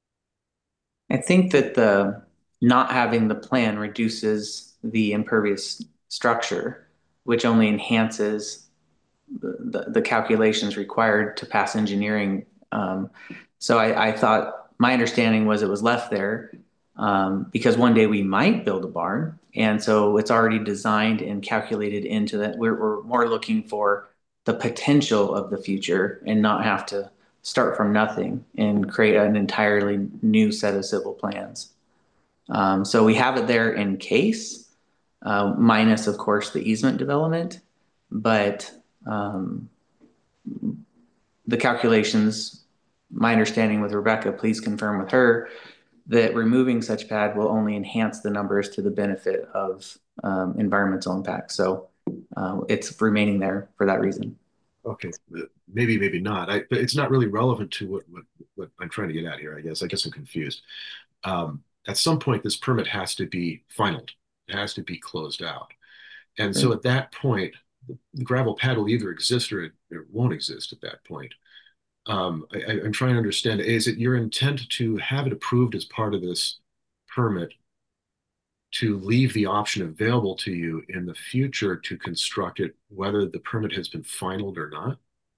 I think that the not having the plan reduces the impervious structure, which only enhances the, the, the calculations required to pass engineering. Um, so I, I thought my understanding was it was left there um, because one day we might build a barn. And so it's already designed and calculated into that. We're, we're more looking for the potential of the future and not have to start from nothing and create an entirely new set of civil plans. Um, so we have it there in case, uh, minus, of course, the easement development, but um, the calculations, my understanding with Rebecca, please confirm with her that removing such pad will only enhance the numbers to the benefit of um, environmental impact. So uh, it's remaining there for that reason. Okay, maybe, maybe not. I, but it's not really relevant to what, what, what I'm trying to get at here, I guess. I guess I'm confused. Um, at some point, this permit has to be finalized. It has to be closed out. And so at that point, the gravel pad will either exist or it, it won't exist at that point. Um, I, I'm trying to understand, is it your intent to have it approved as part of this permit to leave the option available to you in the future to construct it, whether the permit has been finalized or not?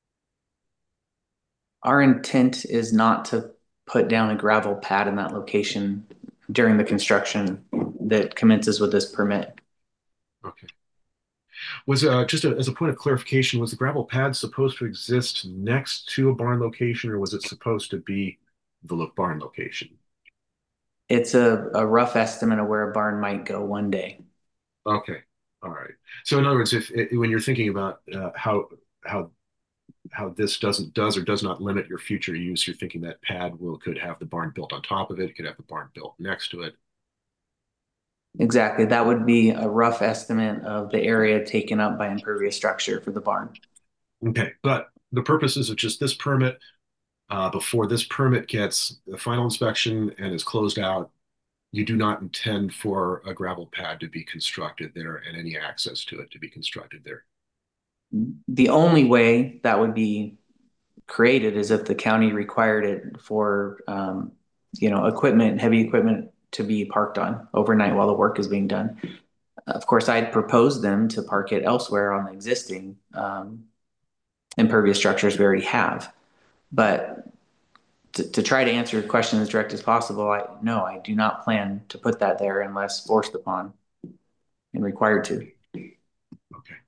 Our intent is not to put down a gravel pad in that location during the construction that commences with this permit. Okay. Was uh, just a, as a point of clarification, was the gravel pad supposed to exist next to a barn location, or was it supposed to be the barn location? It's a, a rough estimate of where a barn might go one day. Okay, all right. So in other words, if, if when you're thinking about uh, how how how this doesn't does or does not limit your future use, you're thinking that pad will could have the barn built on top of it, it could have the barn built next to it. Exactly. That would be a rough estimate of the area taken up by impervious structure for the barn. Okay, but the purposes of just this permit, uh, before this permit gets the final inspection and is closed out, you do not intend for a gravel pad to be constructed there and any access to it to be constructed there. The only way that would be created is if the county required it for, um, you know, equipment, heavy equipment to be parked on overnight while the work is being done. Of course, I'd propose them to park it elsewhere on the existing um, impervious structures we already have. But to, to try to answer your question as direct as possible, I no, I do not plan to put that there unless forced upon and required to. Okay.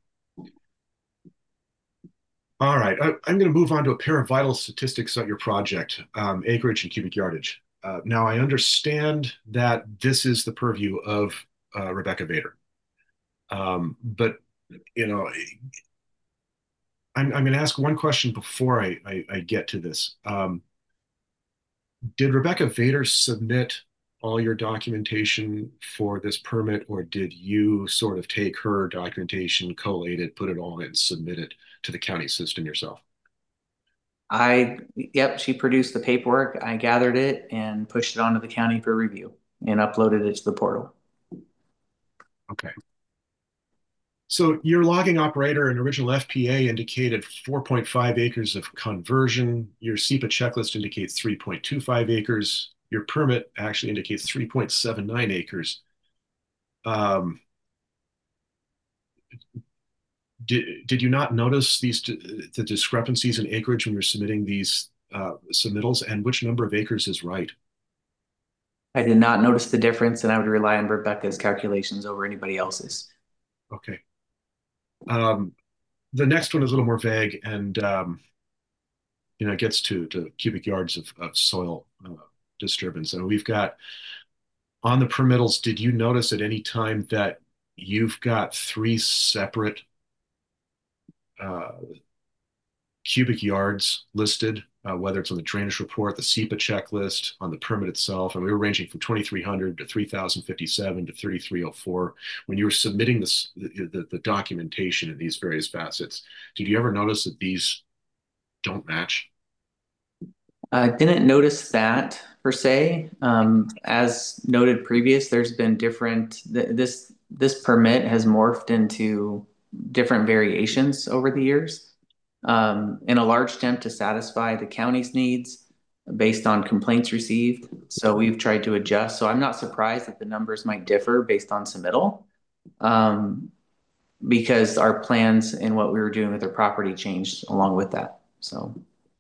All right, I, I'm going to move on to a pair of vital statistics about your project, um, acreage and cubic yardage. Uh, now, I understand that this is the purview of uh, Rebecca Vader. Um, but, you know, I'm, I'm going to ask one question before I, I, I get to this. Um, did Rebecca Vader submit all your documentation for this permit, or did you sort of take her documentation, collate it, put it all in, and submit it to the county system yourself? I, yep, she produced the paperwork. I gathered it and pushed it onto the county for review and uploaded it to the portal. Okay. So your logging operator and original F P A indicated four point five acres of conversion. Your SEPA checklist indicates three point two five acres. Your permit actually indicates three point seven nine acres. Um, did, did you not notice these the discrepancies in acreage when you're submitting these uh, submittals, and which number of acres is right? I did not notice the difference, and I would rely on Rebecca's calculations over anybody else's. Okay. Um, the next one is a little more vague, and um, you know, it gets to, to cubic yards of, of soil uh, disturbance. And we've got on the permittals, did you notice at any time that you've got three separate uh, cubic yards listed, uh, whether it's on the drainage report, the SEPA checklist, on the permit itself? And we were ranging from twenty-three hundred to three thousand fifty-seven to thirty-three oh four. When you were submitting this, the, the, the documentation in these various facets, did you ever notice that these don't match? I didn't notice that per se. Um, as noted previous, there's been different, th this, this permit has morphed into different variations over the years, um, in a large attempt to satisfy the county's needs based on complaints received. So we've tried to adjust. So I'm not surprised that the numbers might differ based on submittal, um, because our plans and what we were doing with our property changed along with that. So.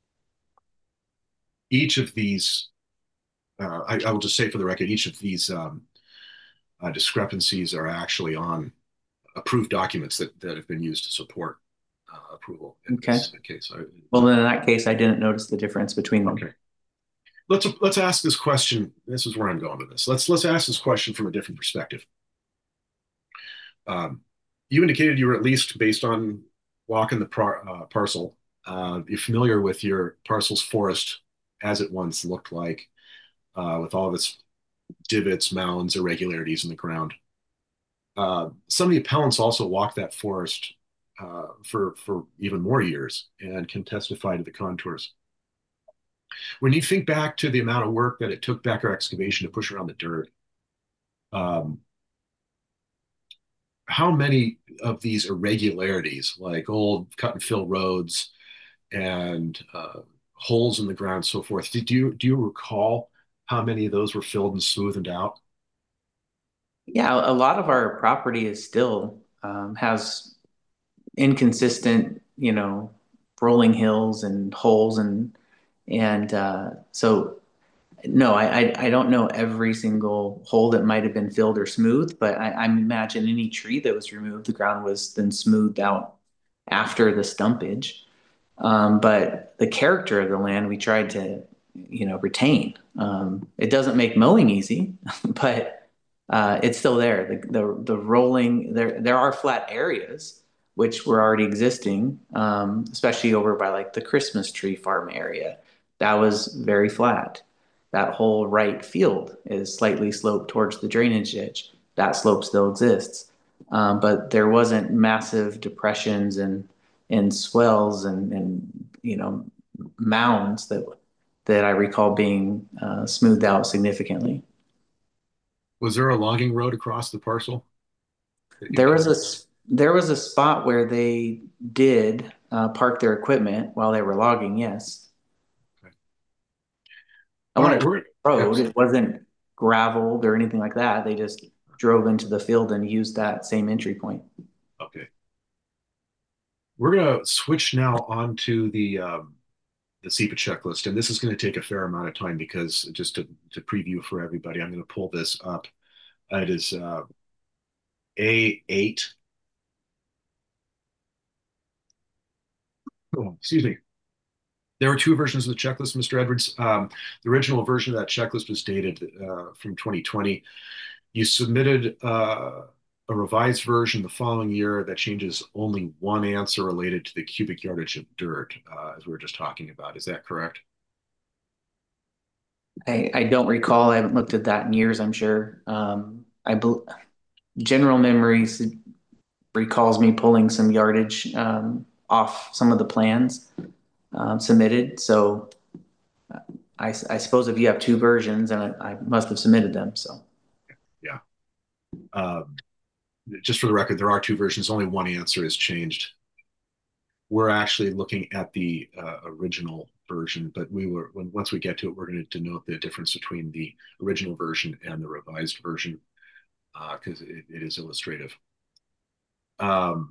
Each of these, uh, I, I will just say for the record, each of these um, uh, discrepancies are actually on approved documents that, that have been used to support uh, approval in Okay. this case. I, Well, then in that case, I didn't notice the difference between them. Okay. Let's let's ask this question. This is where I'm going with this. Let's let's ask this question from a different perspective. Um, you indicated you were, at least based on walking the par, uh, parcel, uh, you're familiar with your parcel's forest as it once looked like, uh, with all of its divots, mounds, irregularities in the ground. Uh, some of the appellants also walked that forest uh, for for even more years and can testify to the contours. When you think back to the amount of work that it took Becker Excavation to push around the dirt, um, how many of these irregularities, like old cut and fill roads and uh, holes in the ground, and so forth, did you do you recall how many of those were filled and smoothed out? Yeah, a lot of our property is still um, has inconsistent, you know, rolling hills and holes and and uh, so no, I, I I don't know every single hole that might have been filled or smoothed, but I, I imagine any tree that was removed, the ground was then smoothed out after the stumpage. Um, but the character of the land we tried to, you know, retain. Um, it doesn't make mowing easy, but uh, it's still there. The, the the rolling there there are flat areas which were already existing, um, especially over by like the Christmas tree farm area. That was very flat. That whole right field is slightly sloped towards the drainage ditch. That slope still exists, um, but there wasn't massive depressions and and swells and and you know mounds that that I recall being uh, smoothed out significantly. Was there a logging road across the parcel that you There was can? a there was a spot where they did uh, park their equipment while they were logging. Yes, Okay. I All went right, to we're the road. yes. It wasn't graveled or anything like that. They just drove into the field and used that same entry point. Okay. We're gonna switch now onto the um, the SEPA checklist, and this is going to take a fair amount of time because just to, to preview for everybody, I'm going to pull this up. It is uh, A eight. Oh, excuse me. There were two versions of the checklist, Mister Edwards. Um, the original version of that checklist was dated uh, from twenty twenty. You submitted uh, a revised version the following year that changes only one answer related to the cubic yardage of dirt, uh, as we were just talking about. Is that correct? I, I don't recall. I haven't looked at that in years, I'm sure. Um, I bel general memories recalls me pulling some yardage um, off some of the plans um, submitted. So I, I suppose if you have two versions, and I, I must have submitted them. So Yeah. Um, just for the record, there are two versions. Only one answer has changed. We're actually looking at the uh, original version, but we were when once we get to it, we're going to denote the difference between the original version and the revised version because uh, it, it is illustrative. Um,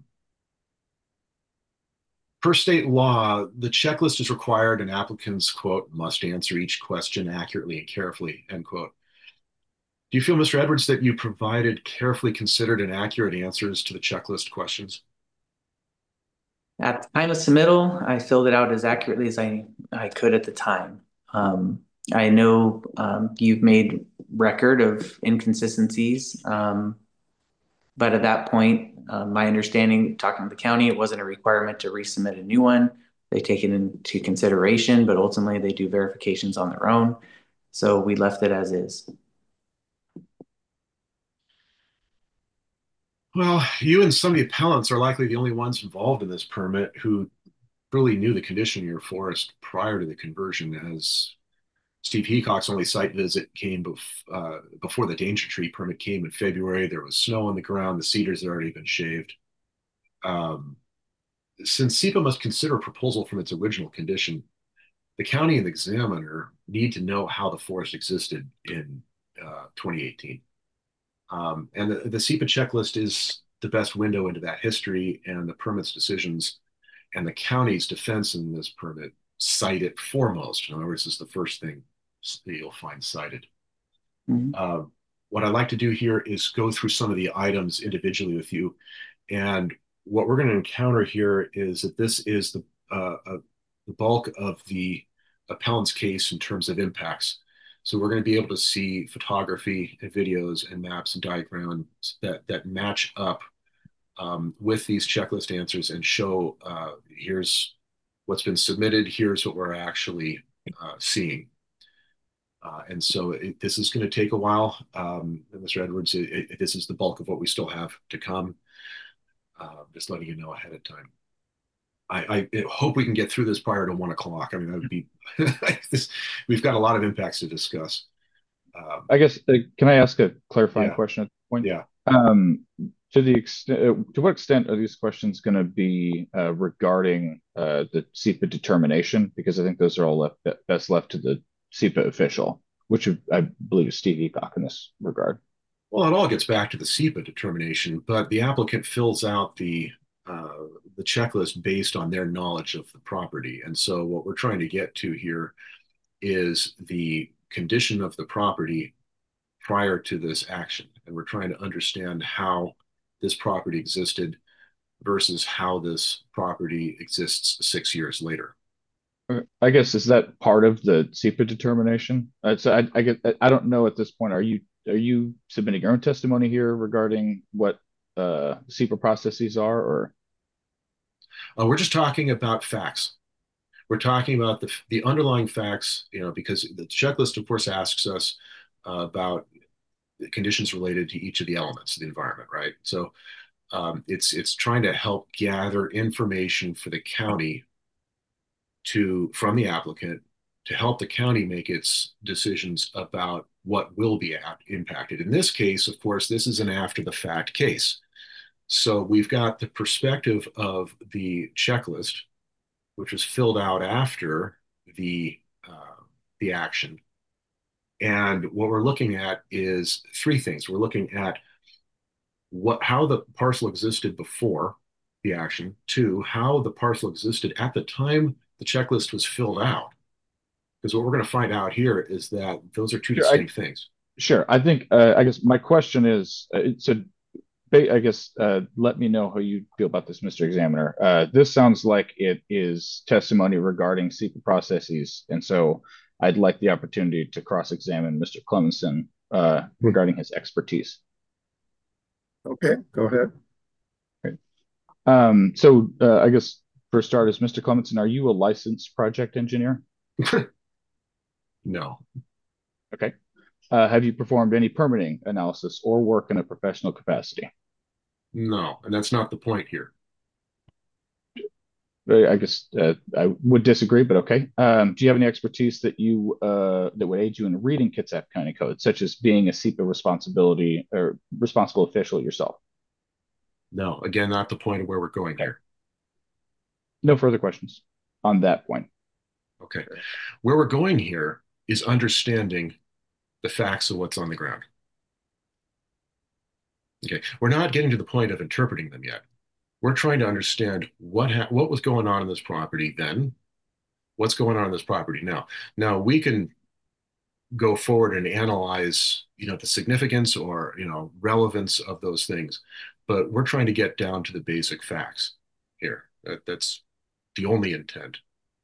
per state law, the checklist is required and applicants, quote, must answer each question accurately and carefully, end quote. Do you feel, Mister Edwards, that you provided carefully considered and accurate answers to the checklist questions? At the time of submittal, I filled it out as accurately as I, I could at the time. Um, I know um, you've made record of inconsistencies, um, but at that point, uh, my understanding, talking to the county, it wasn't a requirement to resubmit a new one. They take it into consideration, but ultimately they do verifications on their own. So we left it as is. Well, you and some of the appellants are likely the only ones involved in this permit who really knew the condition of your forest prior to the conversion, as Steve Heacock's only site visit came bef uh, before the danger tree permit came in February. There was snow on the ground. The cedars had already been shaved. Um, since SEPA must consider a proposal from its original condition, the county and the examiner need to know how the forest existed in uh, twenty eighteen. Um, and the, the SEPA checklist is the best window into that history, and the permit's decisions and the county's defense in this permit cite it foremost. In other words, it's the first thing that you'll find cited. Mm-hmm. Uh, what I'd like to do here is go through some of the items individually with you. And what we're going to encounter here is that this is the, uh, uh, the bulk of the appellant's case in terms of impacts. So we're going to be able to see photography and videos and maps and diagrams that, that match up um, with these checklist answers and show uh, here's what's been submitted, here's what we're actually uh, seeing. Uh, and so it, this is going to take a while. Um, Mister Edwards, it, it, this is the bulk of what we still have to come. Uh, just letting you know ahead of time. I, I hope we can get through this prior to one o'clock. I mean, that would be this. We've got a lot of impacts to discuss. Um, I guess uh, can I ask a clarifying yeah. question at this point? Yeah. Um, to the extent, uh, to what extent are these questions going to be uh, regarding uh, the SEPA determination? Because I think those are all left best left to the SEPA official, which I believe is Steve Heacock in this regard. Well, it all gets back to the SEPA determination, but the applicant fills out the uh, the checklist based on their knowledge of the property. And so what we're trying to get to here is the condition of the property prior to this action. And we're trying to understand how this property existed versus how this property exists six years later. I guess, is that part of the SEPA determination? Uh, so I, I get, I don't know at this point. Are you are you submitting your own testimony here regarding what uh, SEPA processes are, or? Uh, we're just talking about facts. We're talking about the the underlying facts, you know, because the checklist, of course, asks us uh, about the conditions related to each of the elements of the environment, right? So um, it's it's trying to help gather information for the county to from the applicant to help the county make its decisions about what will be impacted. In this case, of course, this is an after the fact case. So we've got the perspective of the checklist, which was filled out after the uh, the action. And what we're looking at is three things. We're looking at what how the parcel existed before the action. Two, how the parcel existed at the time the checklist was filled out. Because what we're going to find out here is that those are two sure, distinct I, things. Sure. I think, uh, I guess my question is, uh, so I guess, uh, let me know how you feel about this, Mister Examiner. Uh, this sounds like it is testimony regarding SEPA processes. And so I'd like the opportunity to cross-examine Mister Clemenson uh, regarding his expertise. Okay, go ahead. Okay. Um, so uh, I guess for starters, Mister Clemenson, are you a licensed project engineer? No. Okay. Uh, have you performed any permitting analysis or work in a professional capacity? No, and that's not the point here. I guess uh, I would disagree, but okay. Um, do you have any expertise that you uh, that would aid you in reading Kitsap County Code, such as being a SEPA responsibility or responsible official yourself? No, again, not the point of where we're going Okay. here. No further questions on that point. Okay. Where we're going here is understanding the facts of what's on the ground. Okay. We're not getting to the point of interpreting them yet. We're trying to understand what ha- what was going on in this property then, what's going on in this property now. Now we can go forward and analyze, you know, the significance or, you know, relevance of those things, but we're trying to get down to the basic facts here. That, that's the only intent.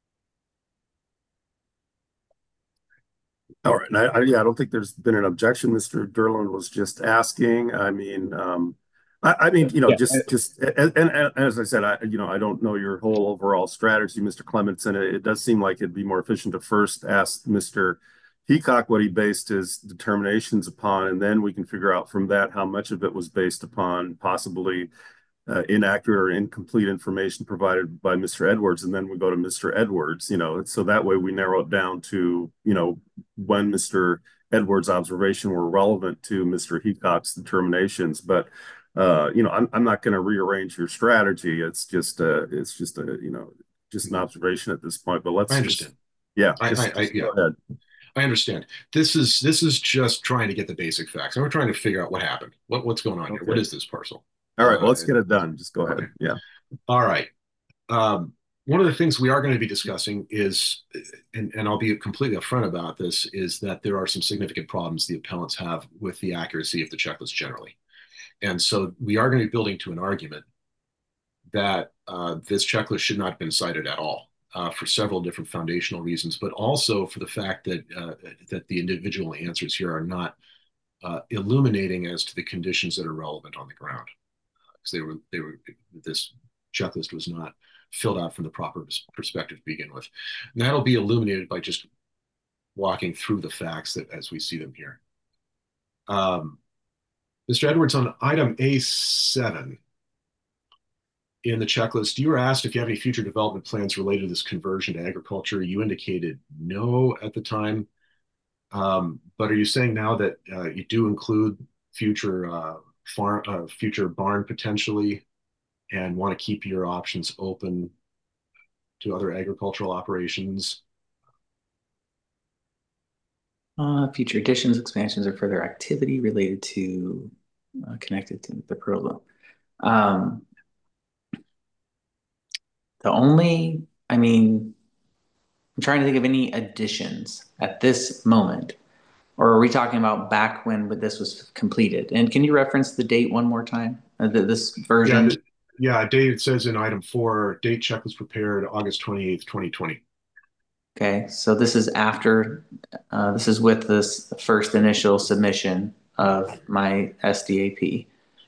All right. And I, I, yeah, I don't think there's been an objection. Mister Derlin was just asking. I mean, um, I, I mean, you know, Yeah. just, just, and, and, and as I said, I, you know, I don't know your whole overall strategy, Mister Clementson. It, it does seem like it'd be more efficient to first ask Mister Heacock what he based his determinations upon, and then we can figure out from that how much of it was based upon possibly uh, inaccurate or incomplete information provided by Mister Edwards, and then we go to Mister Edwards, you know, so that way we narrow it down to, you know, when Mister Edwards' observation were relevant to Mister Heacock's determinations. But, uh, you know, I'm, I'm not going to rearrange your strategy. It's just, uh, it's just a, you know, just an observation at this point. But I let's just, understand. yeah, I, I, just, I just yeah, go ahead. I understand. This is this is just trying to get the basic facts, and we're trying to figure out what happened. What what's going on here? What Okay. is this parcel? All right. Well, Uh, let's get it done. Just go okay. ahead. Yeah. All right. Um, one of the things we are going to be discussing is, and, and I'll be completely upfront about this, is that there are some significant problems the appellants have with the accuracy of the checklist generally. And so we are going to be building to an argument that uh, this checklist should not have been cited at all uh, for several different foundational reasons, but also for the fact that uh, that the individual answers here are not uh, illuminating as to the conditions that are relevant on the ground, because they were they were this checklist was not filled out from the proper perspective to begin with. And that'll be illuminated by just walking through the facts that as we see them here. Um, Mister Edwards, on item A seven in the checklist, you were asked if you have any future development plans related to this conversion to agriculture. You indicated no at the time. Um, but are you saying now that uh, you do include future uh, farm, uh, future barn potentially, and want to keep your options open to other agricultural operations? Uh, future additions, expansions, or further activity related to uh, connected to the program. Um, the only, I mean, I'm trying to think of any additions at this moment. Or are we talking about back when this was completed? And can you reference the date one more time? Uh, the, this version? Yeah, yeah. Date says in item four, date checklist prepared August twenty-eighth, twenty twenty. Okay, so this is after, uh, this is with this first initial submission of my S D A P.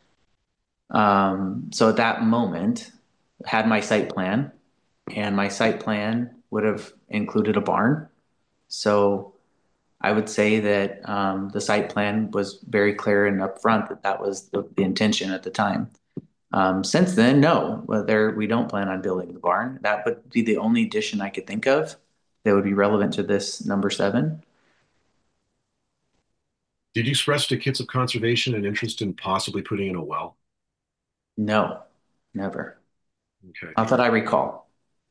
Um, so at that moment, had my site plan, and my site plan would have included a barn. So I would say that um, the site plan was very clear and upfront that that was the, the intention at the time. Um, since then, no, well, there we don't plan on building the barn. That would be the only addition I could think of that would be relevant to this number seven. Did you express to Kits of Conservation an interest in possibly putting in a well? No, never. Okay. Not that I recall.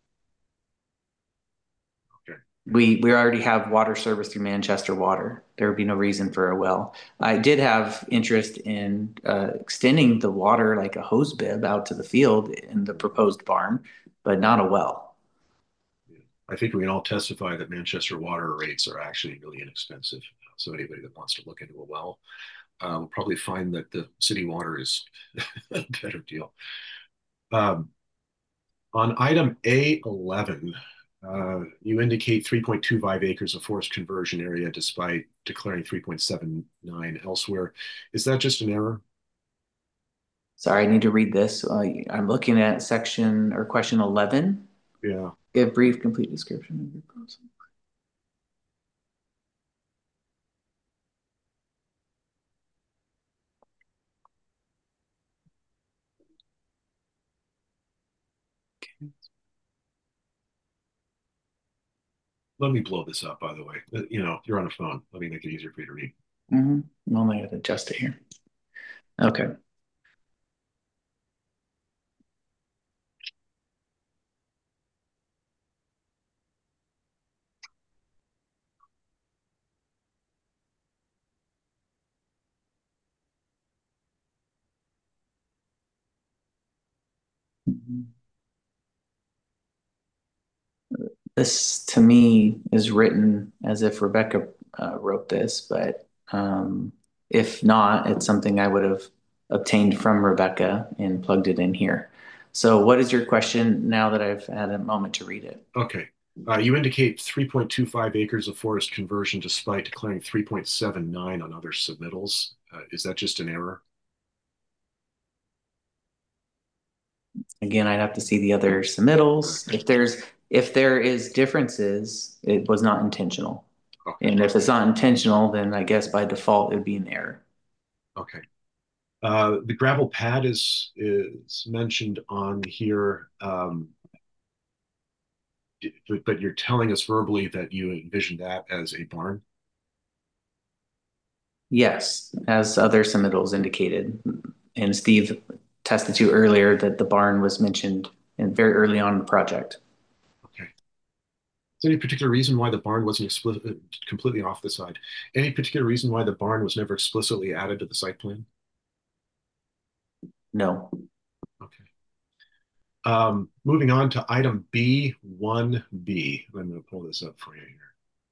Okay. We we already have water service through Manchester Water. There would be no reason for a well. I did have interest in uh, extending the water like a hose bib out to the field in the proposed barn, but not a well. I think we can all testify that Manchester water rates are actually really inexpensive. So anybody that wants to look into a well uh, will probably find that the city water is a better deal. Um, on item A eleven, uh, you indicate three point two five acres of forest conversion area despite declaring three point seven nine elsewhere. Is that just an error? Sorry, I need to read this. Uh, I'm looking at section or question eleven. Yeah. Give brief, complete description of your proposal. Let me blow this up, by the way. Uh, You know, you're on a phone. Let me make it easier for you to read. Mm-hmm. Well, I got to adjust it here. Okay. This to me is written as if Rebecca uh, wrote this, but um, if not, it's something I would have obtained from Rebecca and plugged it in here. So what is your question now that I've had a moment to read it? Okay. Uh, you indicate three point two five acres of forest conversion despite declaring three point seven nine on other submittals. Uh, is that just an error? Again, I'd have to see the other submittals. If there's if there is differences, it was not intentional. Okay. And if it's not intentional, then I guess by default it would be an error. Okay. Uh, the gravel pad is is mentioned on here, um, but, but you're telling us verbally that you envision that as a barn. Yes, as other submittals indicated. And Steve tested to earlier that the barn was mentioned in very early on in the project. Okay. Is there any particular reason why the barn wasn't explicit, completely off the side? Any particular reason why the barn was never explicitly added to the site plan? No. Okay. Um, moving on to item B one B. I'm going to pull this up for you here.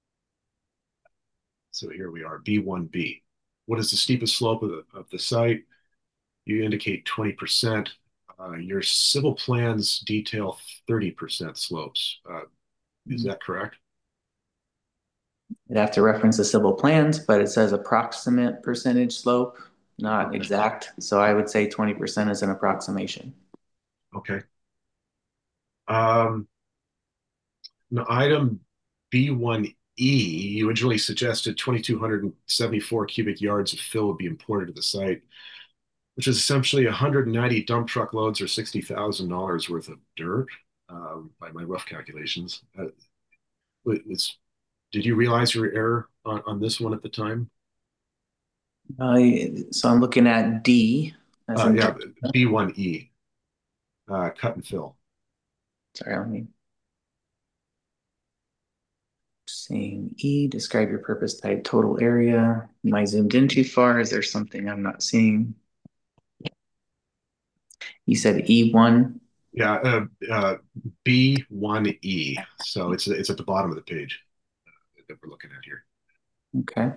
So here we are, B one B. What is the steepest slope of the, of the site? You indicate twenty percent. Uh, your civil plans detail thirty percent slopes. Uh, is that correct? You'd have to reference the civil plans, but it says approximate percentage slope, not exact. So I would say twenty percent is an approximation. Okay. Um, now, item B one E, you originally suggested two thousand two hundred seventy-four cubic yards of fill would be imported to the site, which is essentially one hundred ninety dump truck loads or sixty thousand dollars worth of dirt, um, by my rough calculations. Uh, it's, did you realize your error on, on this one at the time? Uh, so I'm looking at D. As Uh, in yeah, B one E, uh, cut and fill. Sorry, let me. Saying E, describe your purpose type, total area. Am I zoomed in too far? Is there something I'm not seeing? You said E one. Yeah, uh, uh, B one E. So it's it's at the bottom of the page that we're looking at here. Okay.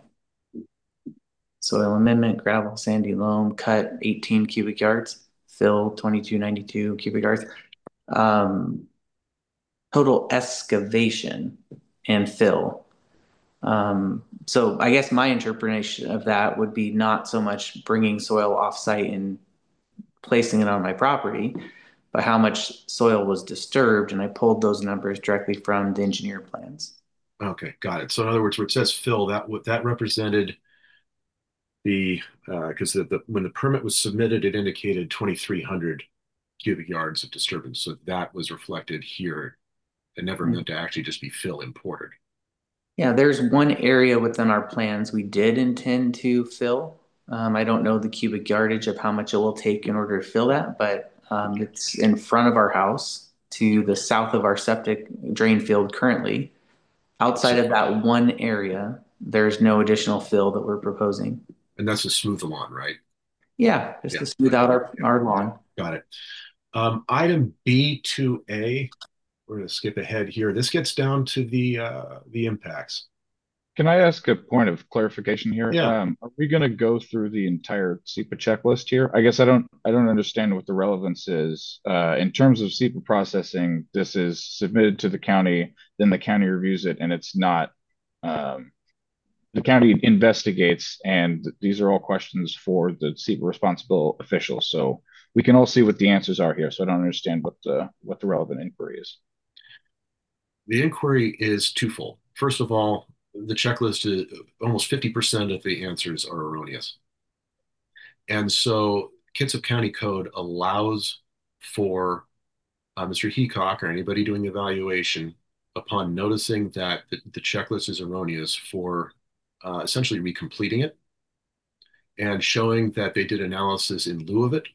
Soil amendment, gravel, sandy loam, cut eighteen cubic yards, fill twenty-two ninety-two cubic yards. Um, total excavation and fill. Um, so I guess my interpretation of that would be not so much bringing soil offsite and placing it on my property, but how much soil was disturbed. And I pulled those numbers directly from the engineer plans. Okay, got it. So in other words, where it says fill, that that represented the because uh, the, the when the permit was submitted, it indicated twenty-three hundred cubic yards of disturbance. So that was reflected here. It never mm-hmm. meant to actually just be fill imported. Yeah, there's one area within our plans we did intend to fill. Um, I don't know the cubic yardage of how much it will take in order to fill that, but um, it's in front of our house to the south of our septic drain field currently. Outside of that one area, there's no additional fill that we're proposing. And that's to smooth the lawn, right? Yeah, just yeah. to smooth out our, yeah. our lawn. Got it. Um, item B two A, we're going to skip ahead here. This gets down to the uh, the impacts. Can I ask a point of clarification here? Yeah. Um, are we going to go through the entire SEPA checklist here? I guess I don't I don't understand what the relevance is. Uh, in terms of SEPA processing, this is submitted to the county, then the county reviews it, and it's not. Um, the county investigates, and these are all questions for the SEPA responsible officials. So we can all see what the answers are here. So I don't understand what the what the relevant inquiry is. The inquiry is twofold. First of all, the checklist is almost fifty percent of the answers are erroneous. And so Kitsap County Code allows for uh, Mister Heacock or anybody doing the evaluation, upon noticing that the, the checklist is erroneous, for uh, essentially recompleting it and showing that they did analysis in lieu of it.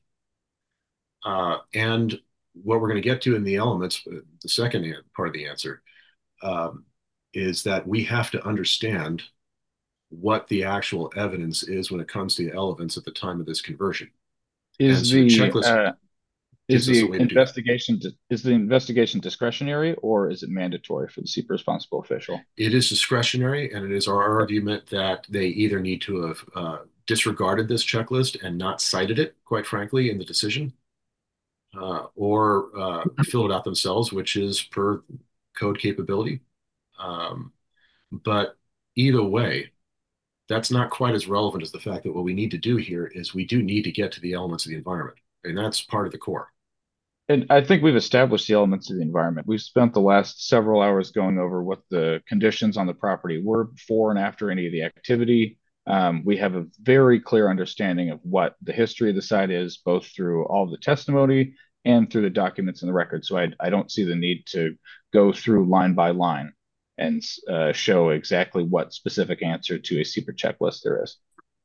Uh, and what we're going to get to in the elements, the second part of the answer, um, is that we have to understand what the actual evidence is when it comes to the elements at the time of this conversion. Is so the checklist, uh, gives Is us a the way to do that. investigation is the investigation discretionary, or is it mandatory for the SEPA responsible official? It is discretionary, and it is our argument that they either need to have uh, disregarded this checklist and not cited it, quite frankly, in the decision, uh, or uh, fill it out themselves, which is per code capability. Um, but either way, that's not quite as relevant as the fact that what we need to do here is we do need to get to the elements of the environment, and that's part of the core. And I think we've established the elements of the environment. We've spent the last several hours going over what the conditions on the property were before and after any of the activity. Um, we have a very clear understanding of what the history of the site is, both through all of the testimony and through the documents in the record. So I, I don't see the need to go through line by line and uh, show exactly what specific answer to a SEPA checklist there is.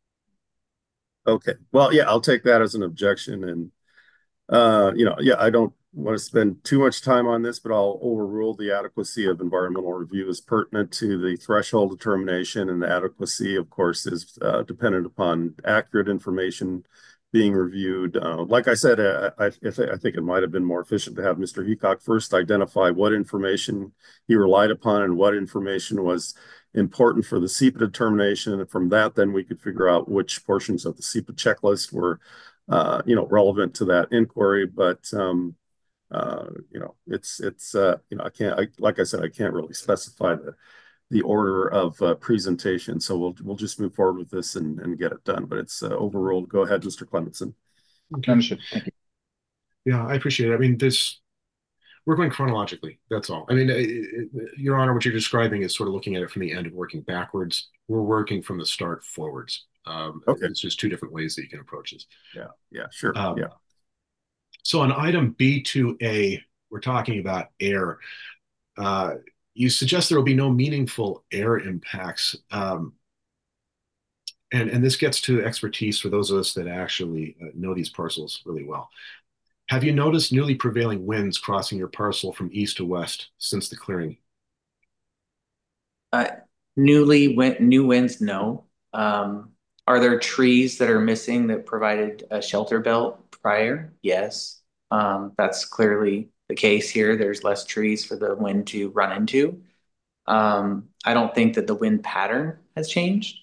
Okay. Well, yeah, I'll take that as an objection. And Uh, you know, yeah, I don't want to spend too much time on this, but I'll overrule the adequacy of environmental review is pertinent to the threshold determination, and the adequacy, of course, is uh, dependent upon accurate information being reviewed. Uh, like I said, I, I, I think it might have been more efficient to have Mister Heacock first identify what information he relied upon and what information was important for the SEPA determination. And from that, then we could figure out which portions of the SEPA checklist were Uh, you know, relevant to that inquiry, but um, uh, you know, it's it's uh, you know, I can't, I, like I said, I can't really specify the the order of uh, presentation, so we'll we'll just move forward with this and, and get it done. But it's uh, overruled. Go ahead, Mister Clementson. Okay. Understood. Thank you. Yeah, I appreciate it. I mean, this we're going chronologically. That's all. I mean, it, it, Your Honor, what you're describing is sort of looking at it from the end and working backwards. We're working from the start forwards. Um, Okay. It's just two different ways that you can approach this. Yeah. Yeah. Sure. Um, yeah. So on item B two A, we're talking about air. Uh, you suggest there will be no meaningful air impacts. Um, and, and this gets to expertise for those of us that actually uh, know these parcels really well. Have you noticed newly prevailing winds crossing your parcel from east to west since the clearing? Uh, newly went new winds, no. Um, are there trees that are missing that provided a shelter belt prior? Yes. Um, that's clearly the case here. There's less trees for the wind to run into. Um, I don't think that the wind pattern has changed.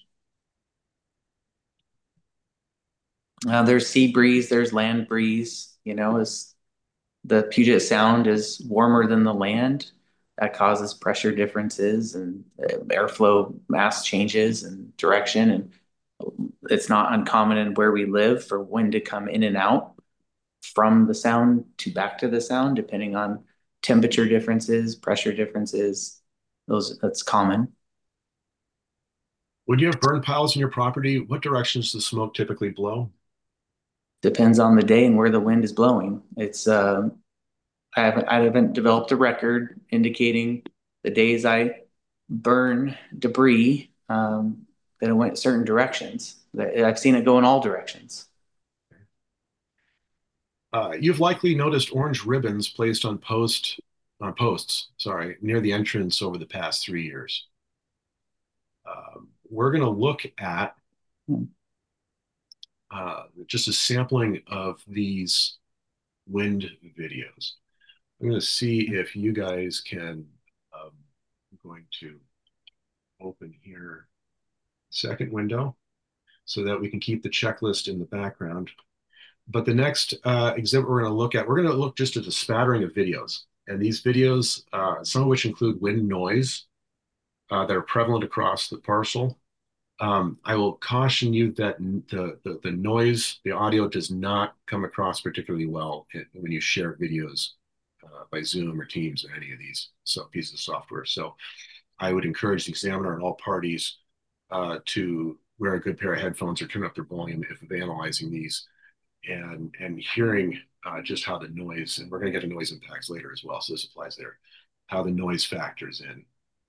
Uh, there's sea breeze, there's land breeze, you know, as the Puget Sound is warmer than the land. That causes pressure differences and uh, airflow mass changes and direction. And it's not uncommon in where we live for wind to come in and out from the sound to back to the sound, depending on temperature differences, pressure differences. Those that's common. When you have burn piles in your property, what directions does smoke typically blow? Depends on the day and where the wind is blowing. It's uh, I haven't I haven't developed a record indicating the days I burn debris um, that it went certain directions. I've seen it go in all directions. Uh, you've likely noticed orange ribbons placed on post on posts, sorry, near the entrance over the past three years. Um, we're going to look at uh, just a sampling of these wind videos. I'm going to see if you guys can. Um, I'm going to open here second window so that we can keep the checklist in the background. But the next uh, exhibit we're going to look at, we're going to look just at a spattering of videos. And these videos, uh, some of which include wind noise uh, that are prevalent across the parcel. Um, I will caution you that the, the, the noise, the audio does not come across particularly well when you share videos uh, by Zoom or Teams or any of these so pieces of software. So I would encourage the examiner and all parties uh, to wear a good pair of headphones or turn up their volume if analyzing these and, and hearing uh, just how the noise, and we're going to get to noise impacts later as well, so this applies there, how the noise factors in.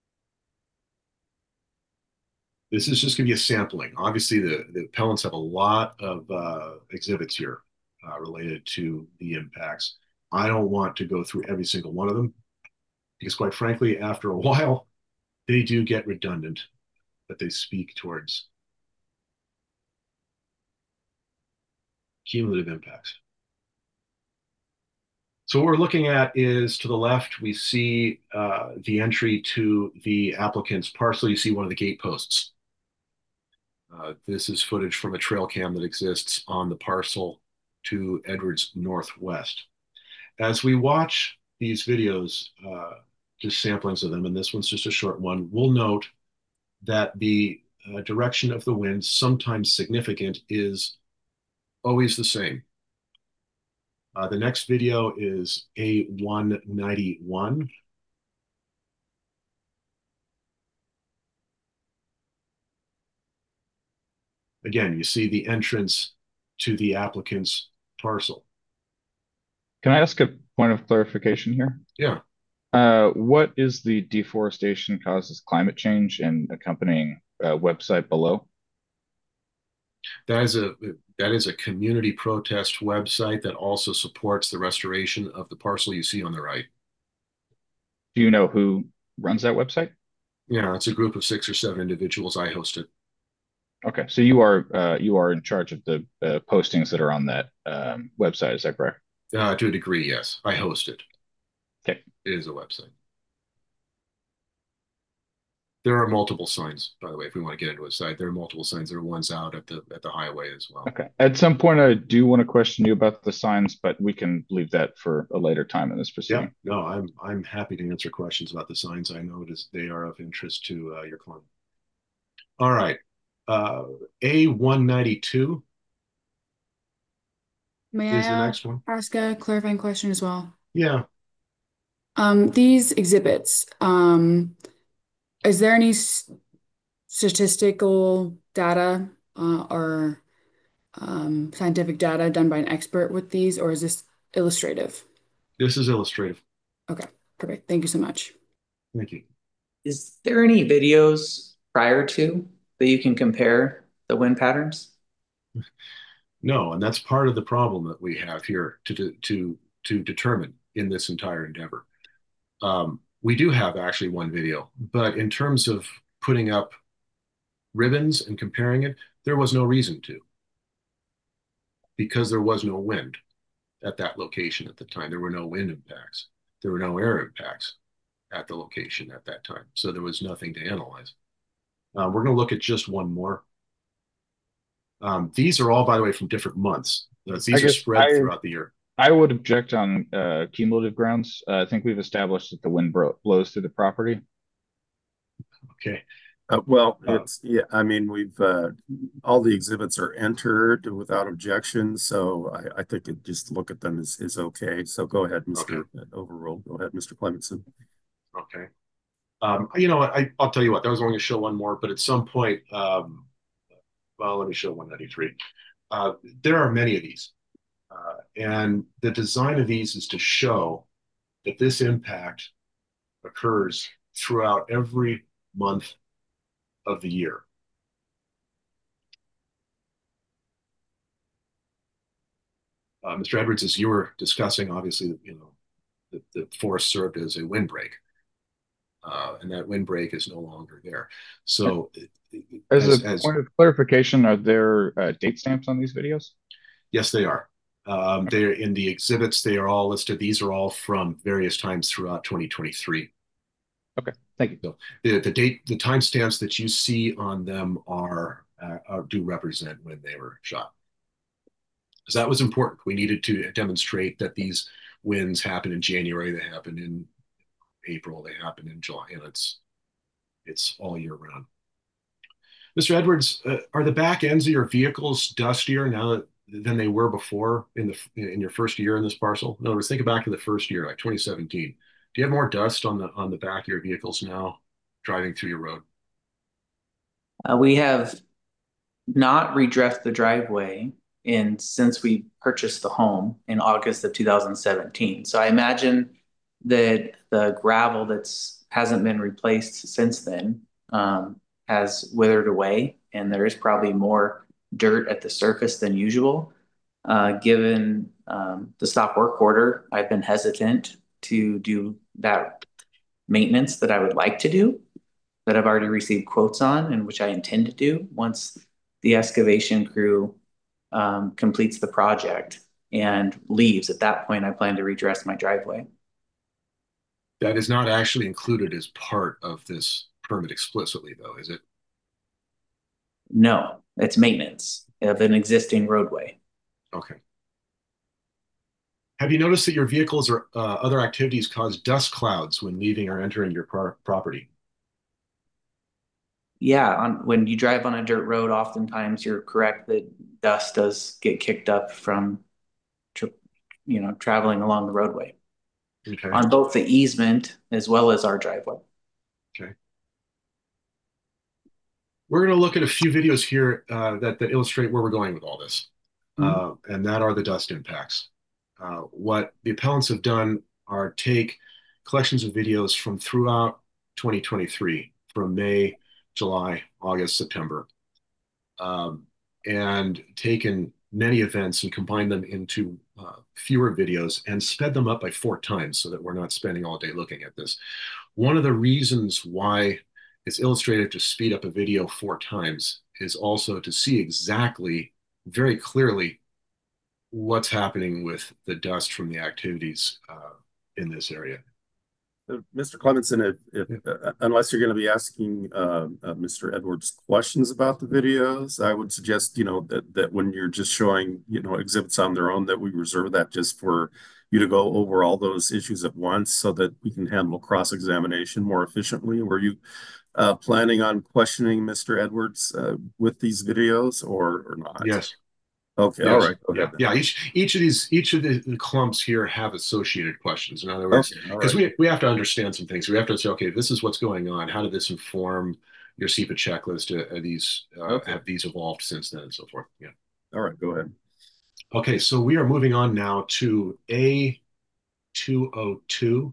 This is just going to be a sampling. Obviously, the, the appellants have a lot of uh, exhibits here uh, related to the impacts. I don't want to go through every single one of them because, quite frankly, after a while, they do get redundant, but they speak towards cumulative impacts. So what we're looking at is to the left, we see uh, the entry to the applicant's parcel. You see one of the gate posts. Uh, this is footage from a trail cam that exists on the parcel to Edwards Northwest. As we watch these videos, uh, just samplings of them, and this one's just a short one, we'll note that the uh, direction of the wind, sometimes significant, is always the same. Uh, the next video is A one ninety-one. Again, you see the entrance to the applicant's parcel. Can I ask a point of clarification here? Yeah. Uh, what is the deforestation causes climate change and accompanying uh, website below? That is a that is a community protest website that also supports the restoration of the parcel you see on the right. Do you know who runs that website? Yeah, it's a group of six or seven individuals. I host it. Okay, so you are uh, you are in charge of the uh, postings that are on that um, website. Is that correct? Uh, to a degree, yes. I host it. Okay. It is a website. There are multiple signs, by the way, if we want to get into a site. There are multiple signs. There are ones out at the at the highway as well. Okay. At some point, I do want to question you about the signs, but we can leave that for a later time in this proceeding. Yeah, no, I'm I'm happy to answer questions about the signs. I know it is they are of interest to uh, your client. All right. Uh, A one ninety-two May I is the uh, next one. ask a clarifying question as well? Yeah. Um, these exhibits, um, is there any s- statistical data uh, or um, scientific data done by an expert with these, or is this illustrative? This is illustrative. Okay, perfect. Thank you so much. Thank you. Is there any videos prior to that you can compare the wind patterns? No, and that's part of the problem that we have here to to to determine in this entire endeavor. Um, we do have actually one video, but in terms of putting up ribbons and comparing it, there was no reason to, because there was no wind at that location at the time. There were no wind impacts. There were no air impacts at the location at that time. So there was nothing to analyze. Uh, we're going to look at just one more. Um, these are all, by the way, from different months. Uh, these are spread I, throughout the year. I would object on uh, cumulative grounds. Uh, I think we've established that the wind bro- blows through the property. Okay. Uh, well, Uh, it's, yeah, I mean, we've, uh, all the exhibits are entered without objection, so I, I think it just look at them is, is okay. So go ahead, Mister Okay. Overruled. Go ahead, Mister Clementson. Okay. Um, you know, I, I'll tell you what, that was only going to show one more, but at some point, um, well, let me show one ninety-three. Uh, there are many of these. Uh, and the design of these is to show that this impact occurs throughout every month of the year. Uh, Mister Edwards, as you were discussing, obviously, you know, the, the forest served as a windbreak. Uh, and that windbreak is no longer there. So, As, as, a as point of clarification, are there uh, date stamps on these videos? yes, they are. Um, they're in the exhibits. They are all listed. These are all from various times throughout twenty twenty-three. Okay, thank you. So the, the date, the timestamps that you see on them are, uh, are do represent when they were shot. So that was important. We needed to demonstrate that these winds happen in January, they happen in April, they happen in July, and it's it's all year round. Mister Edwards, uh, are the back ends of your vehicles dustier now that, than they were before in the in your first year in this parcel? In other words, think back to the first year, like twenty seventeen. Do you have more dust on the on the back of your vehicles now, driving through your road? Uh, we have not redressed the driveway in since we purchased the home in August of two thousand seventeen. So I imagine that the gravel that's hasn't been replaced since then um, has withered away, and there is probably more dirt at the surface than usual. Uh, given um, the stop work order, I've been hesitant to do that maintenance that I would like to do, that I've already received quotes on, and which I intend to do once the excavation crew um, completes the project. and leaves. At that point, I plan to redress my driveway. That is not actually included as part of this permit explicitly, though, is it? No, it's maintenance of an existing roadway. Okay. Have you noticed that your vehicles or uh, other activities cause dust clouds when leaving or entering your pro property? Yeah, on, when you drive on a dirt road, oftentimes you're correct that dust does get kicked up from, you know, traveling along the roadway. Okay. On both the easement as well as our driveway. Okay. We're going to look at a few videos here uh, that, that illustrate where we're going with all this, Mm-hmm. uh, and that are the dust impacts. Uh, what the appellants have done are take collections of videos from throughout twenty twenty-three, from May, July, August, September, um, and taken many events and combined them into uh, fewer videos and sped them up by four times so that we're not spending all day looking at this. One of the reasons why it's illustrative to speed up a video four times is also to see exactly, very clearly, what's happening with the dust from the activities uh, in this area. Uh, Mister Clementson, if, if uh, unless you're going to be asking uh, uh, Mister Edwards questions about the videos, I would suggest, you know, that that when you're just showing, you know, exhibits on their own, that we reserve that just for you to go over all those issues at once so that we can handle cross-examination more efficiently. Were you uh, planning on questioning Mister Edwards uh, with these videos or or not? Yes. Okay, Yes. all right, go Yeah, ahead then. yeah. Each each of these each of the, the clumps here have associated questions. In other words, Okay, all because right. we we have to understand some things. We have to say, okay, this is what's going on. How did this inform your SEPA checklist? Are these uh, Okay, have these evolved since then, and so forth? Yeah. all right, go ahead. Okay, so we are moving on now to A two oh two.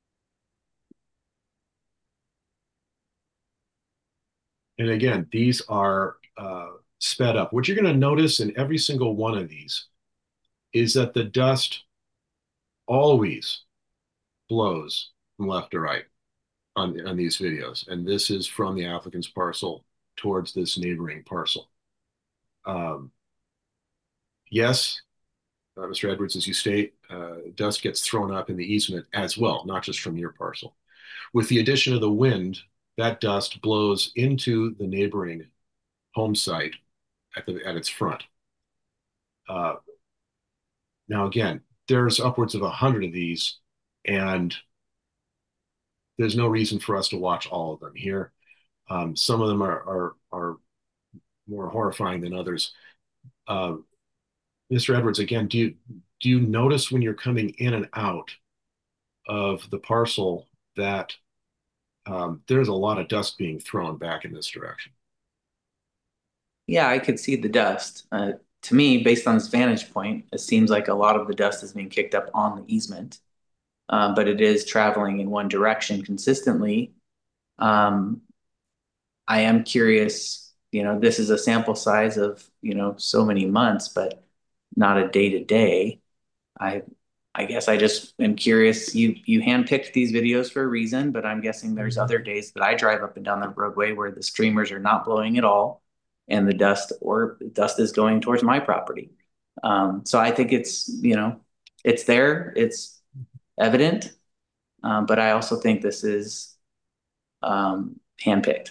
And again, these are uh, sped up. What you're going to notice in every single one of these is that the dust always blows from left to right on, on these videos. And this is from the applicant's parcel towards this neighboring parcel. Um, yes, uh, Mister Edwards, as you state, uh, dust gets thrown up in the easement as well, not just from your parcel. With the addition of the wind, that dust blows into the neighboring home site at, the, at its front. Uh, now, again, there's upwards of a hundred of these, and there's no reason for us to watch all of them here. Um, some of them are, are, are more horrifying than others. Uh, Mister Edwards, again, do you do you notice when you're coming in and out of the parcel that um, there's a lot of dust being thrown back in this direction? Yeah, I could see the dust. Uh, to me, based on this vantage point, it seems like a lot of the dust is being kicked up on the easement, um, but it is traveling in one direction consistently. Um, I am curious, you know, this is a sample size of, you know, so many months, but not a day to day. I I guess I just am curious. You you handpicked these videos for a reason, but I'm guessing there's other days that I drive up and down the roadway where the streamers are not blowing at all, and the dust or dust is going towards my property. Um, so I think it's, you know, it's there, it's evident, um, but I also think this is um, handpicked.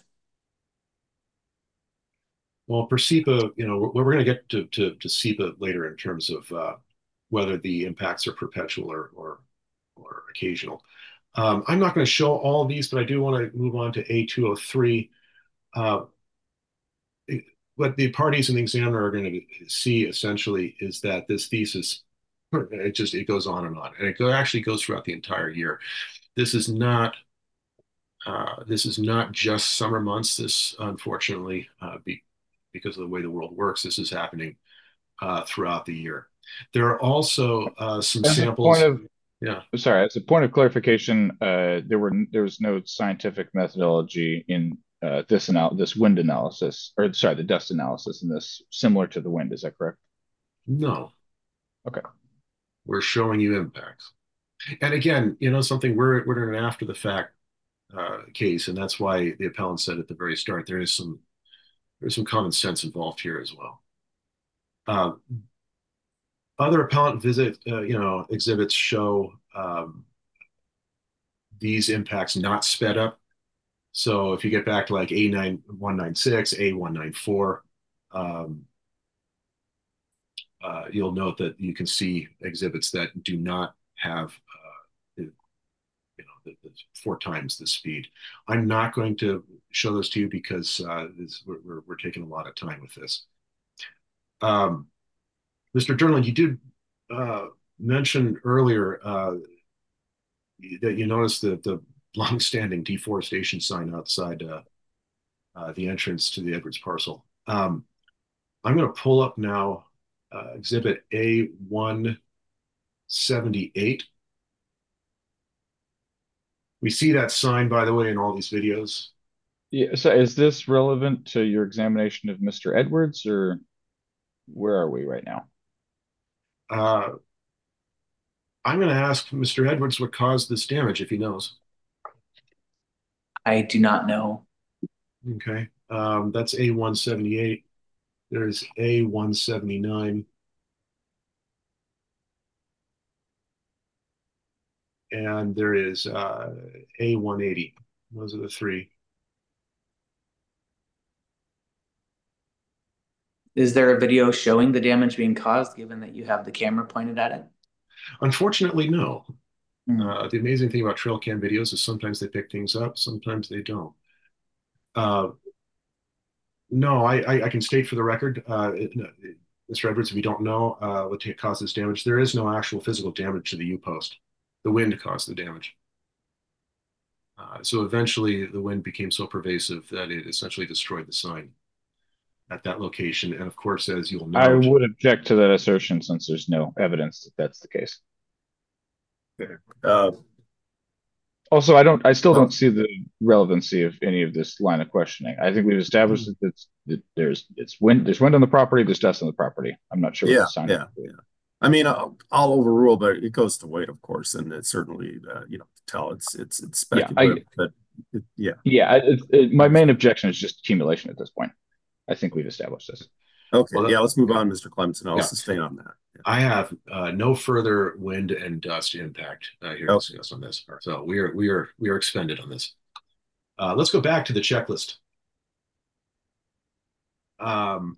Well, for SEPA, you know, we're, we're going to get to, to, to SEPA later in terms of uh, whether the impacts are perpetual or, or, or occasional. Um, I'm not going to show all of these, but I do want to move on to A two oh three. Uh, it, what the parties and the examiner are going to see essentially is that this thesis, it just, it goes on and on. And it go, actually goes throughout the entire year. This is not, uh, this is not just summer months. This, unfortunately, uh, be, because of the way the world works, this is happening uh, throughout the year. There are also uh, some As a samples. point of, Yeah. sorry, as a point of clarification, uh, there were there was no scientific methodology in uh, this anal this wind analysis, or sorry, the dust analysis in this, similar to the wind. Is that correct? No. Okay. We're showing you impacts. And again, you know, something we're we're in an after the fact uh, case, and that's why the appellant said at the very start there is some there's some common sense involved here as well. Uh, Other appellant visit, uh, you know, exhibits show um, these impacts not sped up. So if you get back to like A nine one nine six, A one nine four, um, uh, you'll note that you can see exhibits that do not have, uh, the, you know, the, the four times the speed. I'm not going to show those to you because uh, this, we're, we're, we're taking a lot of time with this. Um, Mister Durland, you did uh, mention earlier uh, that you noticed the, the long-standing deforestation sign outside uh, uh, the entrance to the Edwards parcel. Um, I'm going to pull up now uh, exhibit A one seventy-eight. We see that sign, by the way, in all these videos. Yeah, so is this relevant to your examination of Mister Edwards, or where are we right now? Uh, I'm going to ask Mister Edwards what caused this damage, if he knows. I do not know. Okay, um, that's A one seventy-eight. There's A one seventy-nine. And there is uh, A one eighty. Those are the three. Is there a video showing the damage being caused, given that you have the camera pointed at it? Unfortunately, no. Hmm. Uh, the amazing thing about trail cam videos is sometimes they pick things up, sometimes they don't. Uh, no, I, I, I can state for the record, uh, it, Mister Edwards, if you don't know uh, what caused this damage, there is no actual physical damage to the U-post. The wind caused the damage. Uh, so eventually the wind became so pervasive that it essentially destroyed the sign at that location. And of course, as you'll note, I would object to that assertion since there's no evidence that that's the case. Uh, Also, I don't, I still oh, don't see the relevancy of any of this line of questioning. I think we've established that, it's, that there's it's wind, there's wind on the property, there's dust on the property. I'm not sure what yeah, the sign. yeah, yeah. I mean, I'll, I'll overrule, but it goes to weight, of course, and it's certainly, uh, you know, tell it's it's it's Yeah, speculative, I, but it, yeah. yeah. It, it, my main objection is just accumulation at this point. I think we've established this. Okay, well, that, yeah, let's move on, Mister Clemson. I'll yeah. sustain on that. Yeah. I have uh, no further wind and dust impact uh, here to Okay. discuss on this. So we are we are we are expended on this. Uh, let's go back to the checklist. Um,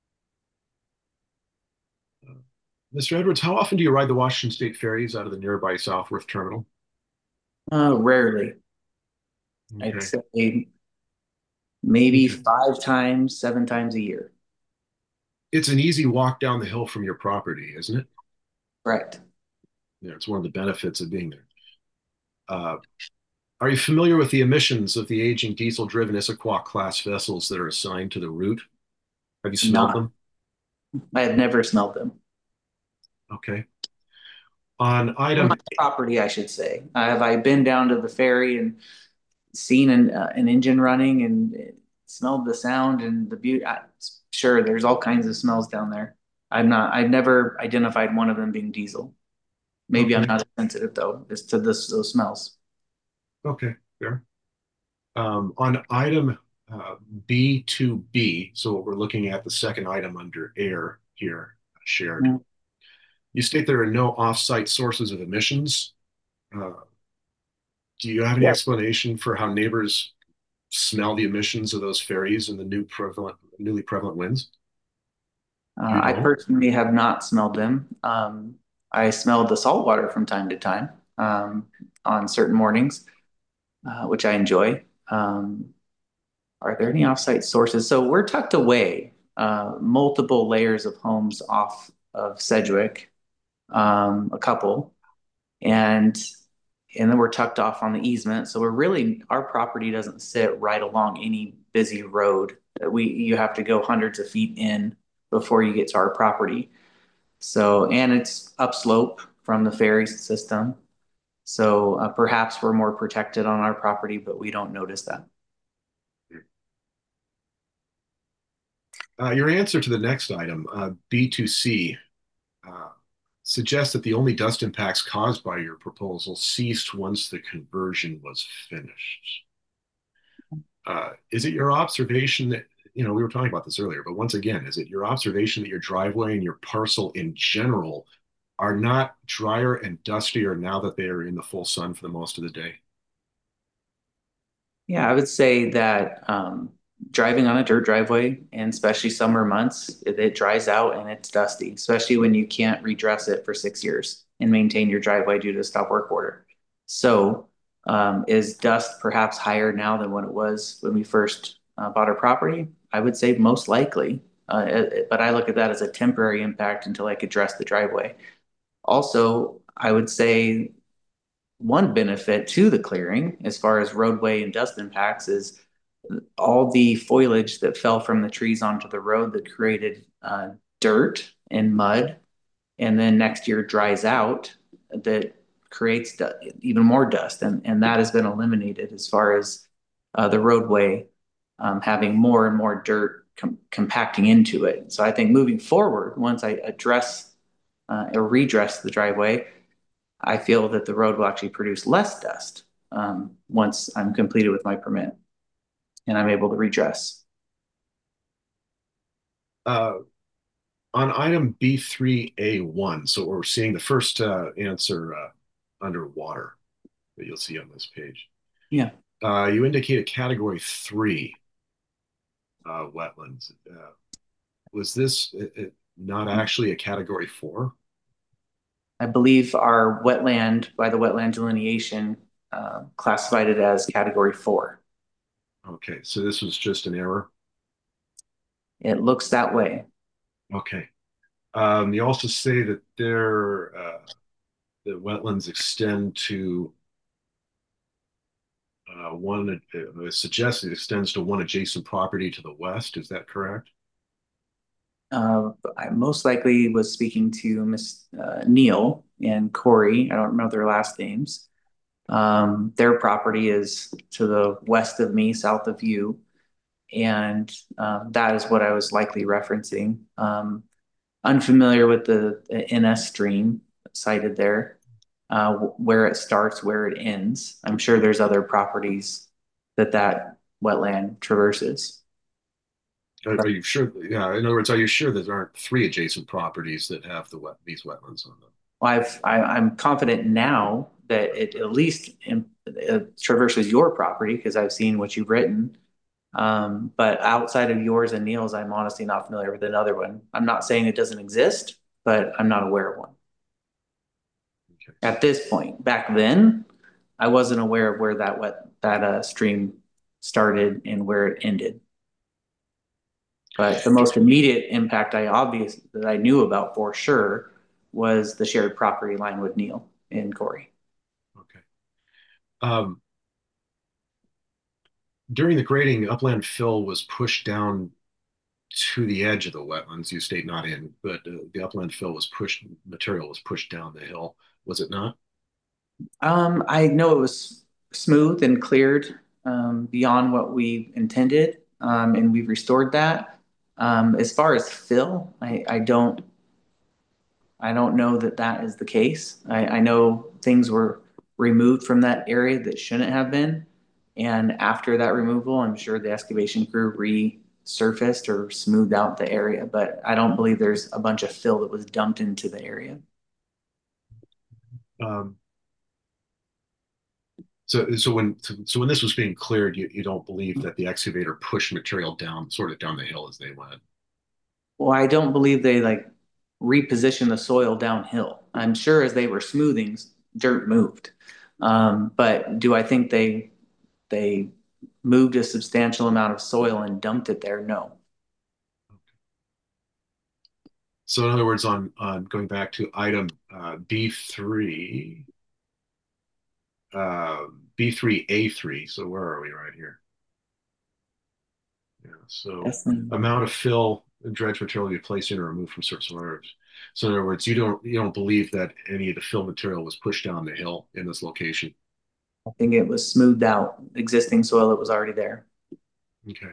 uh, Mister Edwards, how often do you ride the Washington State ferries out of the nearby Southworth terminal? Uh, rarely. Okay. I'd say maybe Okay. five times, seven times a year. It's an easy walk down the hill from your property, isn't it? Correct. Yeah, it's one of the benefits of being there. Uh, are you familiar with the emissions of the aging diesel-driven Issaquah class vessels that are assigned to the route? Have you smelled Not. them? I have never smelled them. Okay. On On item, my property, I should say. Uh, have I been down to the ferry and seen an uh, an engine running and smelled the sound and the beauty? I, sure, there's all kinds of smells down there. I'm not. I've never identified one of them being diesel. Maybe I'm Okay. not as sensitive though as to this those smells. Okay, fair. Um, on item uh, B two B, so we're looking at the second item under air here, shared. Mm. You state there are no off-site sources of emissions. Uh, do you have any Yeah. explanation for how neighbors smell the emissions of those ferries and the new prevalent, newly prevalent winds? Uh, You I don't? personally have not smelled them. Um, I smelled the salt water from time to time um, on certain mornings, uh, which I enjoy. Um, are there any offsite sources? So we're tucked away, uh, multiple layers of homes off of Sedgwick, um, a couple, and and then we're tucked off on the easement. So we're really our property doesn't sit right along any busy road. We you have to go hundreds of feet in before you get to our property. So and it's upslope from the ferry system. So uh, perhaps we're more protected on our property, but we don't notice that. Uh, your answer to the next item, uh, B two C, uh, suggests that the only dust impacts caused by your proposal ceased once the conversion was finished. Uh, is it your observation that you know, we were talking about this earlier, but once again, is it your observation that your driveway and your parcel in general are not drier and dustier now that they are in the full sun for the most of the day? Yeah, I would say that um, driving on a dirt driveway, and especially summer months, it, it dries out and it's dusty, especially when you can't redress it for six years and maintain your driveway due to a stop work order. So, um, is dust perhaps higher now than what it was when we first uh, bought our property? I would say most likely, uh, it- but I look at that as a temporary impact until I could dress the driveway. Also, I would say one benefit to the clearing as far as roadway and dust impacts is all the foliage that fell from the trees onto the road that created uh, dirt and mud, and then next year dries out, that creates du- even more dust, and, and that has been eliminated as far as uh, the roadway um, having more and more dirt com compacting into it. So I think moving forward, once I address uh, or redress the driveway, I feel that the road will actually produce less dust um, once I'm completed with my permit and I'm able to redress. Uh, on item B three A one, so we're seeing the first uh, answer uh, underwater that you'll see on this page. Yeah. Uh, you indicate a category three uh, wetlands. Uh, was this it, it not actually a category four? I believe our wetland, by the wetland delineation, uh, classified it as category four. Okay, so this was just an error. It looks that way. Okay. Um, you also say that there uh, the wetlands extend to uh, one. Uh, it suggests it extends to one adjacent property to the west. Is that correct? Uh, I most likely was speaking to Miss uh, Neil and Corey. I don't remember their last names. Um, their property is to the west of me, south of you. And um, that is what I was likely referencing. Um, unfamiliar with the, the N S stream cited there, uh, where it starts, where it ends. I'm sure there's other properties that that wetland traverses. Are, But are you sure? Yeah. In other words, are you sure that there aren't three adjacent properties that have the wet these wetlands on them? I've, I, I'm confident now that it at least in, uh, traverses your property because I've seen what you've written. Um, but outside of yours and Neil's, I'm honestly not familiar with another one. I'm not saying it doesn't exist, but I'm not aware of one Okay. at this point. Back then, I wasn't aware of where that wet that uh, stream started and where it ended. But the most immediate impact I obvious that I knew about for sure was the shared property line with Neil and Corey. Okay. Um, during the grading, upland fill was pushed down to the edge of the wetlands. You state not in, but uh, the upland fill was pushed, material was pushed down the hill. Was it not? Um, I know it was smooth and cleared um, beyond what we intended, um, and we've restored that. Um, as far as fill, I, I don't I don't know that that is the case. I, I know things were removed from that area that shouldn't have been, and after that removal, I'm sure the excavation crew resurfaced or smoothed out the area, but I don't believe there's a bunch of fill that was dumped into the area. Um, so, so when so when this was being cleared, you, you don't believe that the excavator pushed material down, sort of down the hill as they went. Well, I don't believe they like repositioned the soil downhill. I'm sure as they were smoothing, dirt moved. Um, but do I think they they moved a substantial amount of soil and dumped it there? No. So, in other words, on on going back to item uh, B three, uh, B three A three. So, where are we right here? Yeah. So, Yes, ma'am. amount of fill and dredge material to be placed in or removed from surface waters. So, in other words, you don't you don't believe that any of the fill material was pushed down the hill in this location. I think it was smoothed out existing soil that was already there. Okay.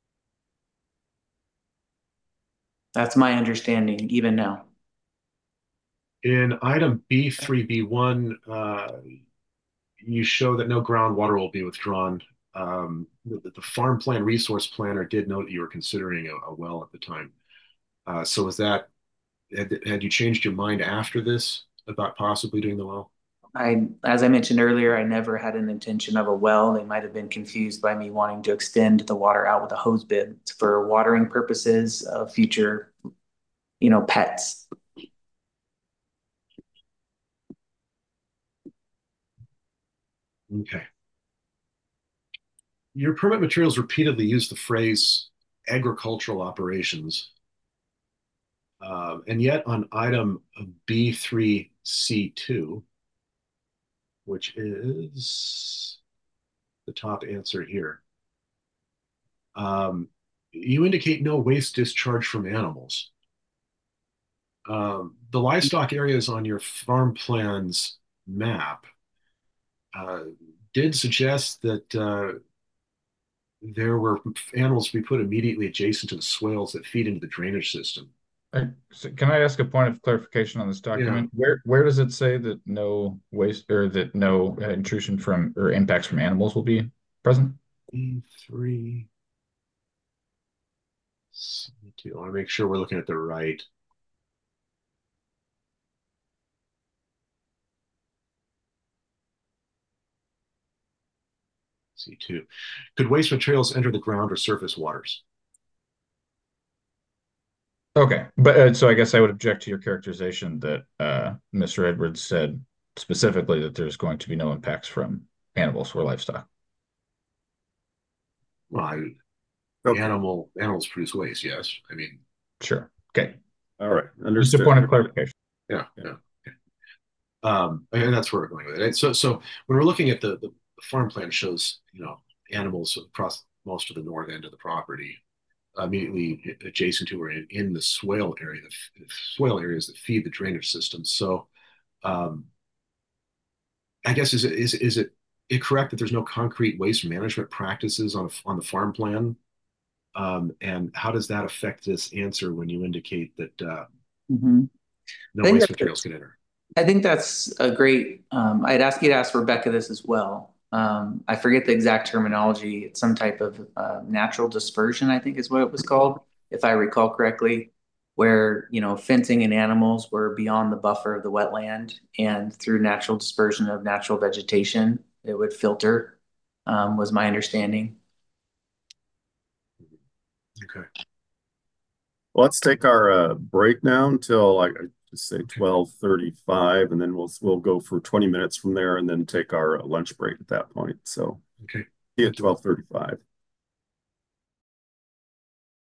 That's my understanding, even now. In item B three B one, uh, you show that no groundwater will be withdrawn um, the, the farm plan resource planner did note that you were considering a, a well at the time. Uh, so was that, had, had you changed your mind after this about possibly doing the well? I, as I mentioned earlier, I never had an intention of a well. They might have been confused by me wanting to extend the water out with a hose bib for watering purposes of future, you know, pets. Okay. Your permit materials repeatedly use the phrase agricultural operations. Uh, and yet on item B three C two, which is the top answer here, um, you indicate no waste discharge from animals. Um, the livestock areas on your farm plans map uh, did suggest that uh, there were animals to be put immediately adjacent to the swales that feed into the drainage system. Uh, so can I ask a point of clarification on this document? Yeah. Where where does it say that no waste or that no uh, intrusion from or impacts from animals will be present? B three C two. I want to make sure we're looking at the right. C two. Could waste materials enter the ground or surface waters? Okay, but uh, so I guess I would object to your characterization that uh, Mister Edwards said specifically that there's going to be no impacts from animals or livestock. Well, I, Okay. animal animals produce waste, yes. I mean, Sure. Okay. All right. Just a Understood. point of clarification. yeah, yeah. Okay. Um, and that's where we're going with it. So, so when we're looking at the, the farm plan shows, you know, animals across most of the north end of the property, immediately adjacent to or in, in the swale area, the, the swale areas that feed the drainage system. So, um, I guess is it is is it, it correct that there's no concrete waste management practices on on the farm plan? Um, and how does that affect this answer when you indicate that uh, Mm-hmm. no waste materials can enter? I think that's a great. Um, I'd ask you to ask Rebecca this as well. Um, I forget the exact terminology. It's some type of uh, natural dispersion, I think is what it was called, if I recall correctly, where, you know, fencing and animals were beyond the buffer of the wetland, and through natural dispersion of natural vegetation, it would filter, um, was my understanding. Okay. Well, let's take our uh, break now until like I just say twelve thirty-five, and then we'll we'll go for twenty minutes from there, and then take our uh, lunch break at that point. So, Okay. see you at twelve thirty-five.